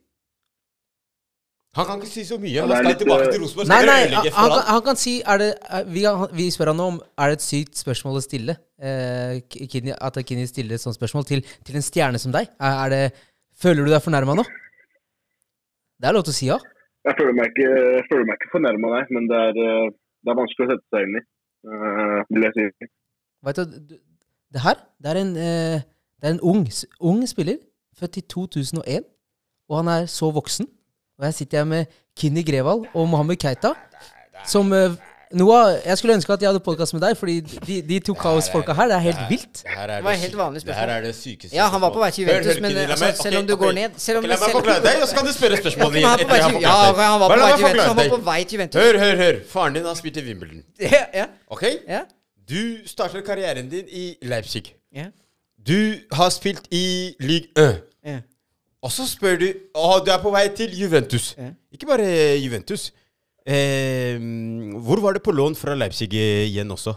S4: Han kan ikke si så mye.
S3: Ja,
S4: Han
S3: det er
S4: skal
S3: litt,
S4: tilbake til Rosenborg.
S1: Nei,
S4: Skal
S1: nei,
S4: ødelegge for alt.
S1: han kan si vi spør han om er det et sykt spørsmål å stille. At Kini stiller et sånt spørsmål til en stjerne som deg. Føler du deg fornærma nå? Det er lov til å si ja.
S3: Jeg føler meg ikke fornærma, nei, men det er vanskelig å sette seg inn i, vil jeg si.
S1: Vet du, det her det er en ung spiller, født i 2001, og han er så voksen. Og her sitter jeg med Kini Grevald og Mohammed Keita, som Noah, jeg skulle ønske at jeg hadde podcast med deg, fordi de to kaosfolka her, det er helt vilt.
S2: Det var et helt vanlig
S4: Det her
S2: spørsmål.
S4: er det sykeste.
S2: Ja, han var på vei til Juventus, men altså, selv om du går ned
S4: La meg forklare deg, og så kan du spørre spørsmål.
S2: Ja, han var på vei til Juventus. Han var på vei til Juventus.
S4: Hør. Faren din har spilt i Wimbledon.
S2: Ja.
S4: Ok?
S2: Ja.
S4: Du starter karrieren din i Leipzig.
S2: Ja.
S4: Du har spilt i Ligue 1.
S2: Ja.
S4: Og så spør du du er på vei til Juventus.
S2: Ja.
S4: Ikke bare Juventus. Hvor var det på lån fra Leipzig igjen også?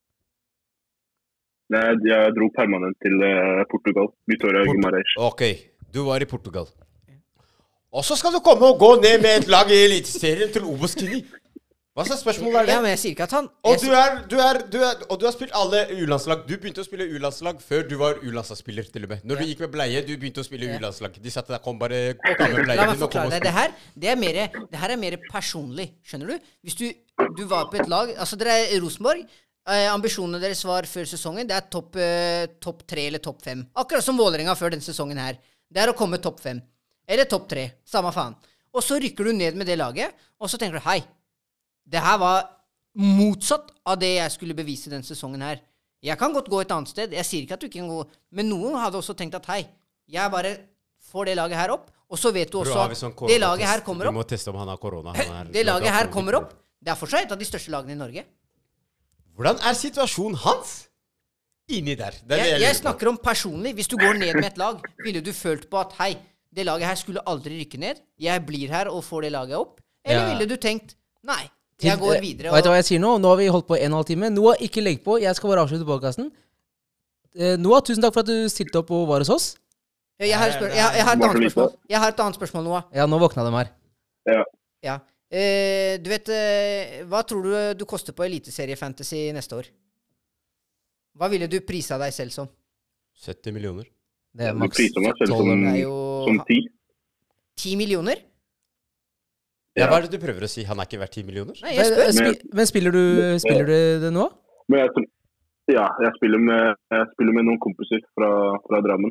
S3: Jeg dro permanent til Portugal. Vitória Guimarães.
S4: Ok, du var i Portugal. Og så skal du komme og gå ned med et lag i Eliteserien til Obos-Kini. Hva slags spørsmål er det?
S2: Ja, men jeg sier ikke at han
S4: Og du har spilt alle U-landslag. Du begynte å spille U-landslag før du var U-landslagsspiller, til og med. Når du gikk med bleie, du begynte å spille U-landslag. De satt der, kom bare ta med bleie
S2: La meg
S4: din og kom
S2: forklare
S4: og
S2: deg.
S4: spill.
S2: Det her er mer personlig, skjønner du? Hvis du var på et lag. Altså, dere er Rosenborg. Ambisjonene deres var før sesongen. Det er topp 3 eller topp 5. Akkurat som Vålerenga før denne sesongen her. Det er å komme topp 5. Eller topp 3. Samme faen. Og så rykker du ned med det laget, og så tenker du hei. Det her var motsatt av det jeg skulle bevise denne sesongen her. Jeg kan godt gå et annet sted. Jeg sier ikke at du ikke kan gå. Men noen hadde også tenkt at hei, jeg bare får det laget her opp, og så vet du også
S4: Bro, har vi sånn
S2: at det laget her kommer
S4: Vi
S2: opp.
S4: må teste om han har korona.
S2: Det laget her kommer opp. Det er fortsatt et av de største lagene i Norge.
S4: Hvordan er situasjonen hans inni der? Det er det
S2: Jeg
S4: lurer på.
S2: snakker om personlig. Hvis du går ned med et lag, ville du følt på at hei, det laget her skulle aldri rykke ned. Jeg blir her og får det laget opp. Eller
S1: Ja.
S2: ville du tenkt nei, jeg går videre.
S1: Vet du hva jeg sier nå? Nå har vi holdt på 1,5 time. Noah, ikke legg på. Jeg skal bare avslutte podcasten. Noah, tusen takk for at du stilte opp og var hos oss.
S2: Jeg har et annet spørsmål. Jeg har et annet spørsmål, Noah.
S1: Ja, nå våkna de her.
S3: Ja.
S2: Ja. Du vet, hva tror du koster på Eliteserie-fantasy neste år? Hva ville du prisa deg selv som?
S4: 70 millioner.
S1: Det er
S3: Du
S1: maks
S3: priser meg selv
S1: 12.
S2: Det er jo
S3: som 10.
S2: 10 millioner?
S4: Ja, hva er det du prøver å si? Han er ikke verdt 10 millioner?
S2: Nei, jeg spør.
S1: Men spiller du det nå?
S3: Men jeg spiller med noen kompiser fra Drammen.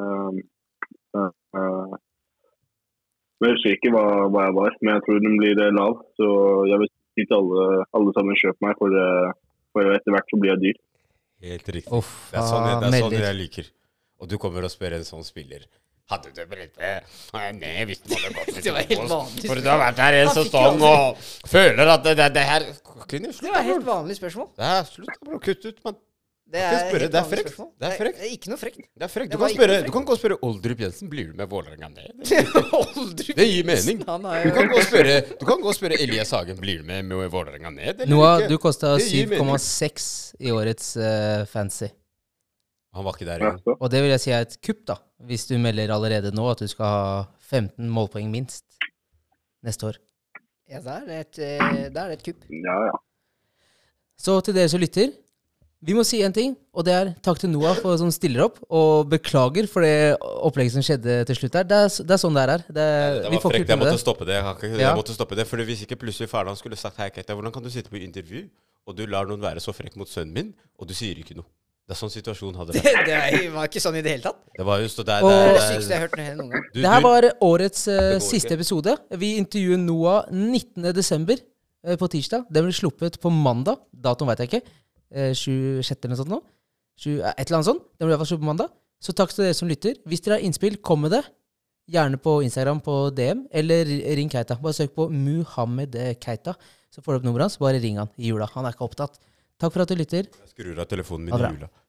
S3: Men jeg husker ikke hva jeg var, men jeg tror den blir lav. Så jeg vil si til alle sammen kjøp meg, for etter hvert så blir jeg dyr.
S4: Helt riktig.
S1: Uff,
S4: det er sånn
S1: melder.
S4: jeg liker. Og du kommer og spør en sånn spiller. Hadde du blitt med? Nei, hvis du hadde gått litt
S2: Det var helt vanlig.
S4: For du har vært her en
S2: Han fikk
S4: sesong
S2: jo
S4: og føler at det her Slutt,
S2: Det var et helt vanlig spørsmål.
S4: Det er slutt, bro. Kutt ut, mann.
S2: Det
S4: Kan ikke spørre,
S2: helt
S4: det er
S2: vanlig
S4: frekt.
S2: spørsmål.
S4: Det er frekt.
S2: Det er ikke noe frekt.
S4: Det er frekt.
S2: Det
S4: Du
S2: var
S4: kan,
S2: ikke
S4: spørre,
S2: frekt.
S4: du kan gå og spørre Oldrup Jensen, blir du med Vålerenga ned?
S2: Oldrup
S4: Det gir mening.
S2: Han
S4: Du
S2: er jo
S4: kan gå og spørre Elias Hagen, blir du med Vålerenga ned? Eller
S1: Noah,
S4: ikke?
S1: du kosta
S4: Det gir mening.
S1: 7,6 i årets fancy.
S4: Han var ikke der
S3: Ja,
S4: engang.
S3: så.
S1: Og det vil jeg si er et kupp, da. Hvis du melder allerede nå at du skal ha 15 målpoeng minst neste år.
S2: Ja, det er et kupp.
S3: Ja, ja.
S1: Så til dere som lytter, vi må si en ting, og det er takk til Noah som stiller opp, og beklager for det opplegget som skjedde til slutt her. Det er sånn det er her.
S4: Det
S1: Vi
S4: var
S1: får
S4: frekt.
S1: ikke
S4: Jeg
S1: med
S4: måtte
S1: det.
S4: stoppe det.
S1: Ja.
S4: Jeg måtte stoppe det, for hvis ikke plutselig faren hans skulle sagt hei, Keita, hvordan kan du sitte på intervju, og du lar noen være så frekk mot sønnen min, og du sier ikke noe? Det er sånn situasjonen hadde
S2: Det,
S4: vært.
S2: var ikke sånn i det hele tatt.
S4: Det var just det
S1: Og-
S2: Det er det
S4: der.
S2: sykeste jeg har hørt noen gang.
S1: Det her var årets
S4: går
S1: siste
S4: ikke.
S1: episode. Vi intervjuer Noah 19. desember på tirsdag. Den blir sluppet på mandag. Datoen vet jeg ikke. 26. eller noe sånt nå. Et eller annet sånt. Den blir i hvert fall sluppet på mandag. Så takk til dere som lytter. Hvis dere har innspill, kom med det. Gjerne på Instagram på DM, eller ring Keita. Bare søk på Muhammed Keita, så får du opp nummeret hans. Bare ring han i jula. Han er ikke opptatt. Takk for at du lytter.
S4: Jeg skrur av telefonen min
S1: Ha det
S4: i
S1: bra.
S4: jula.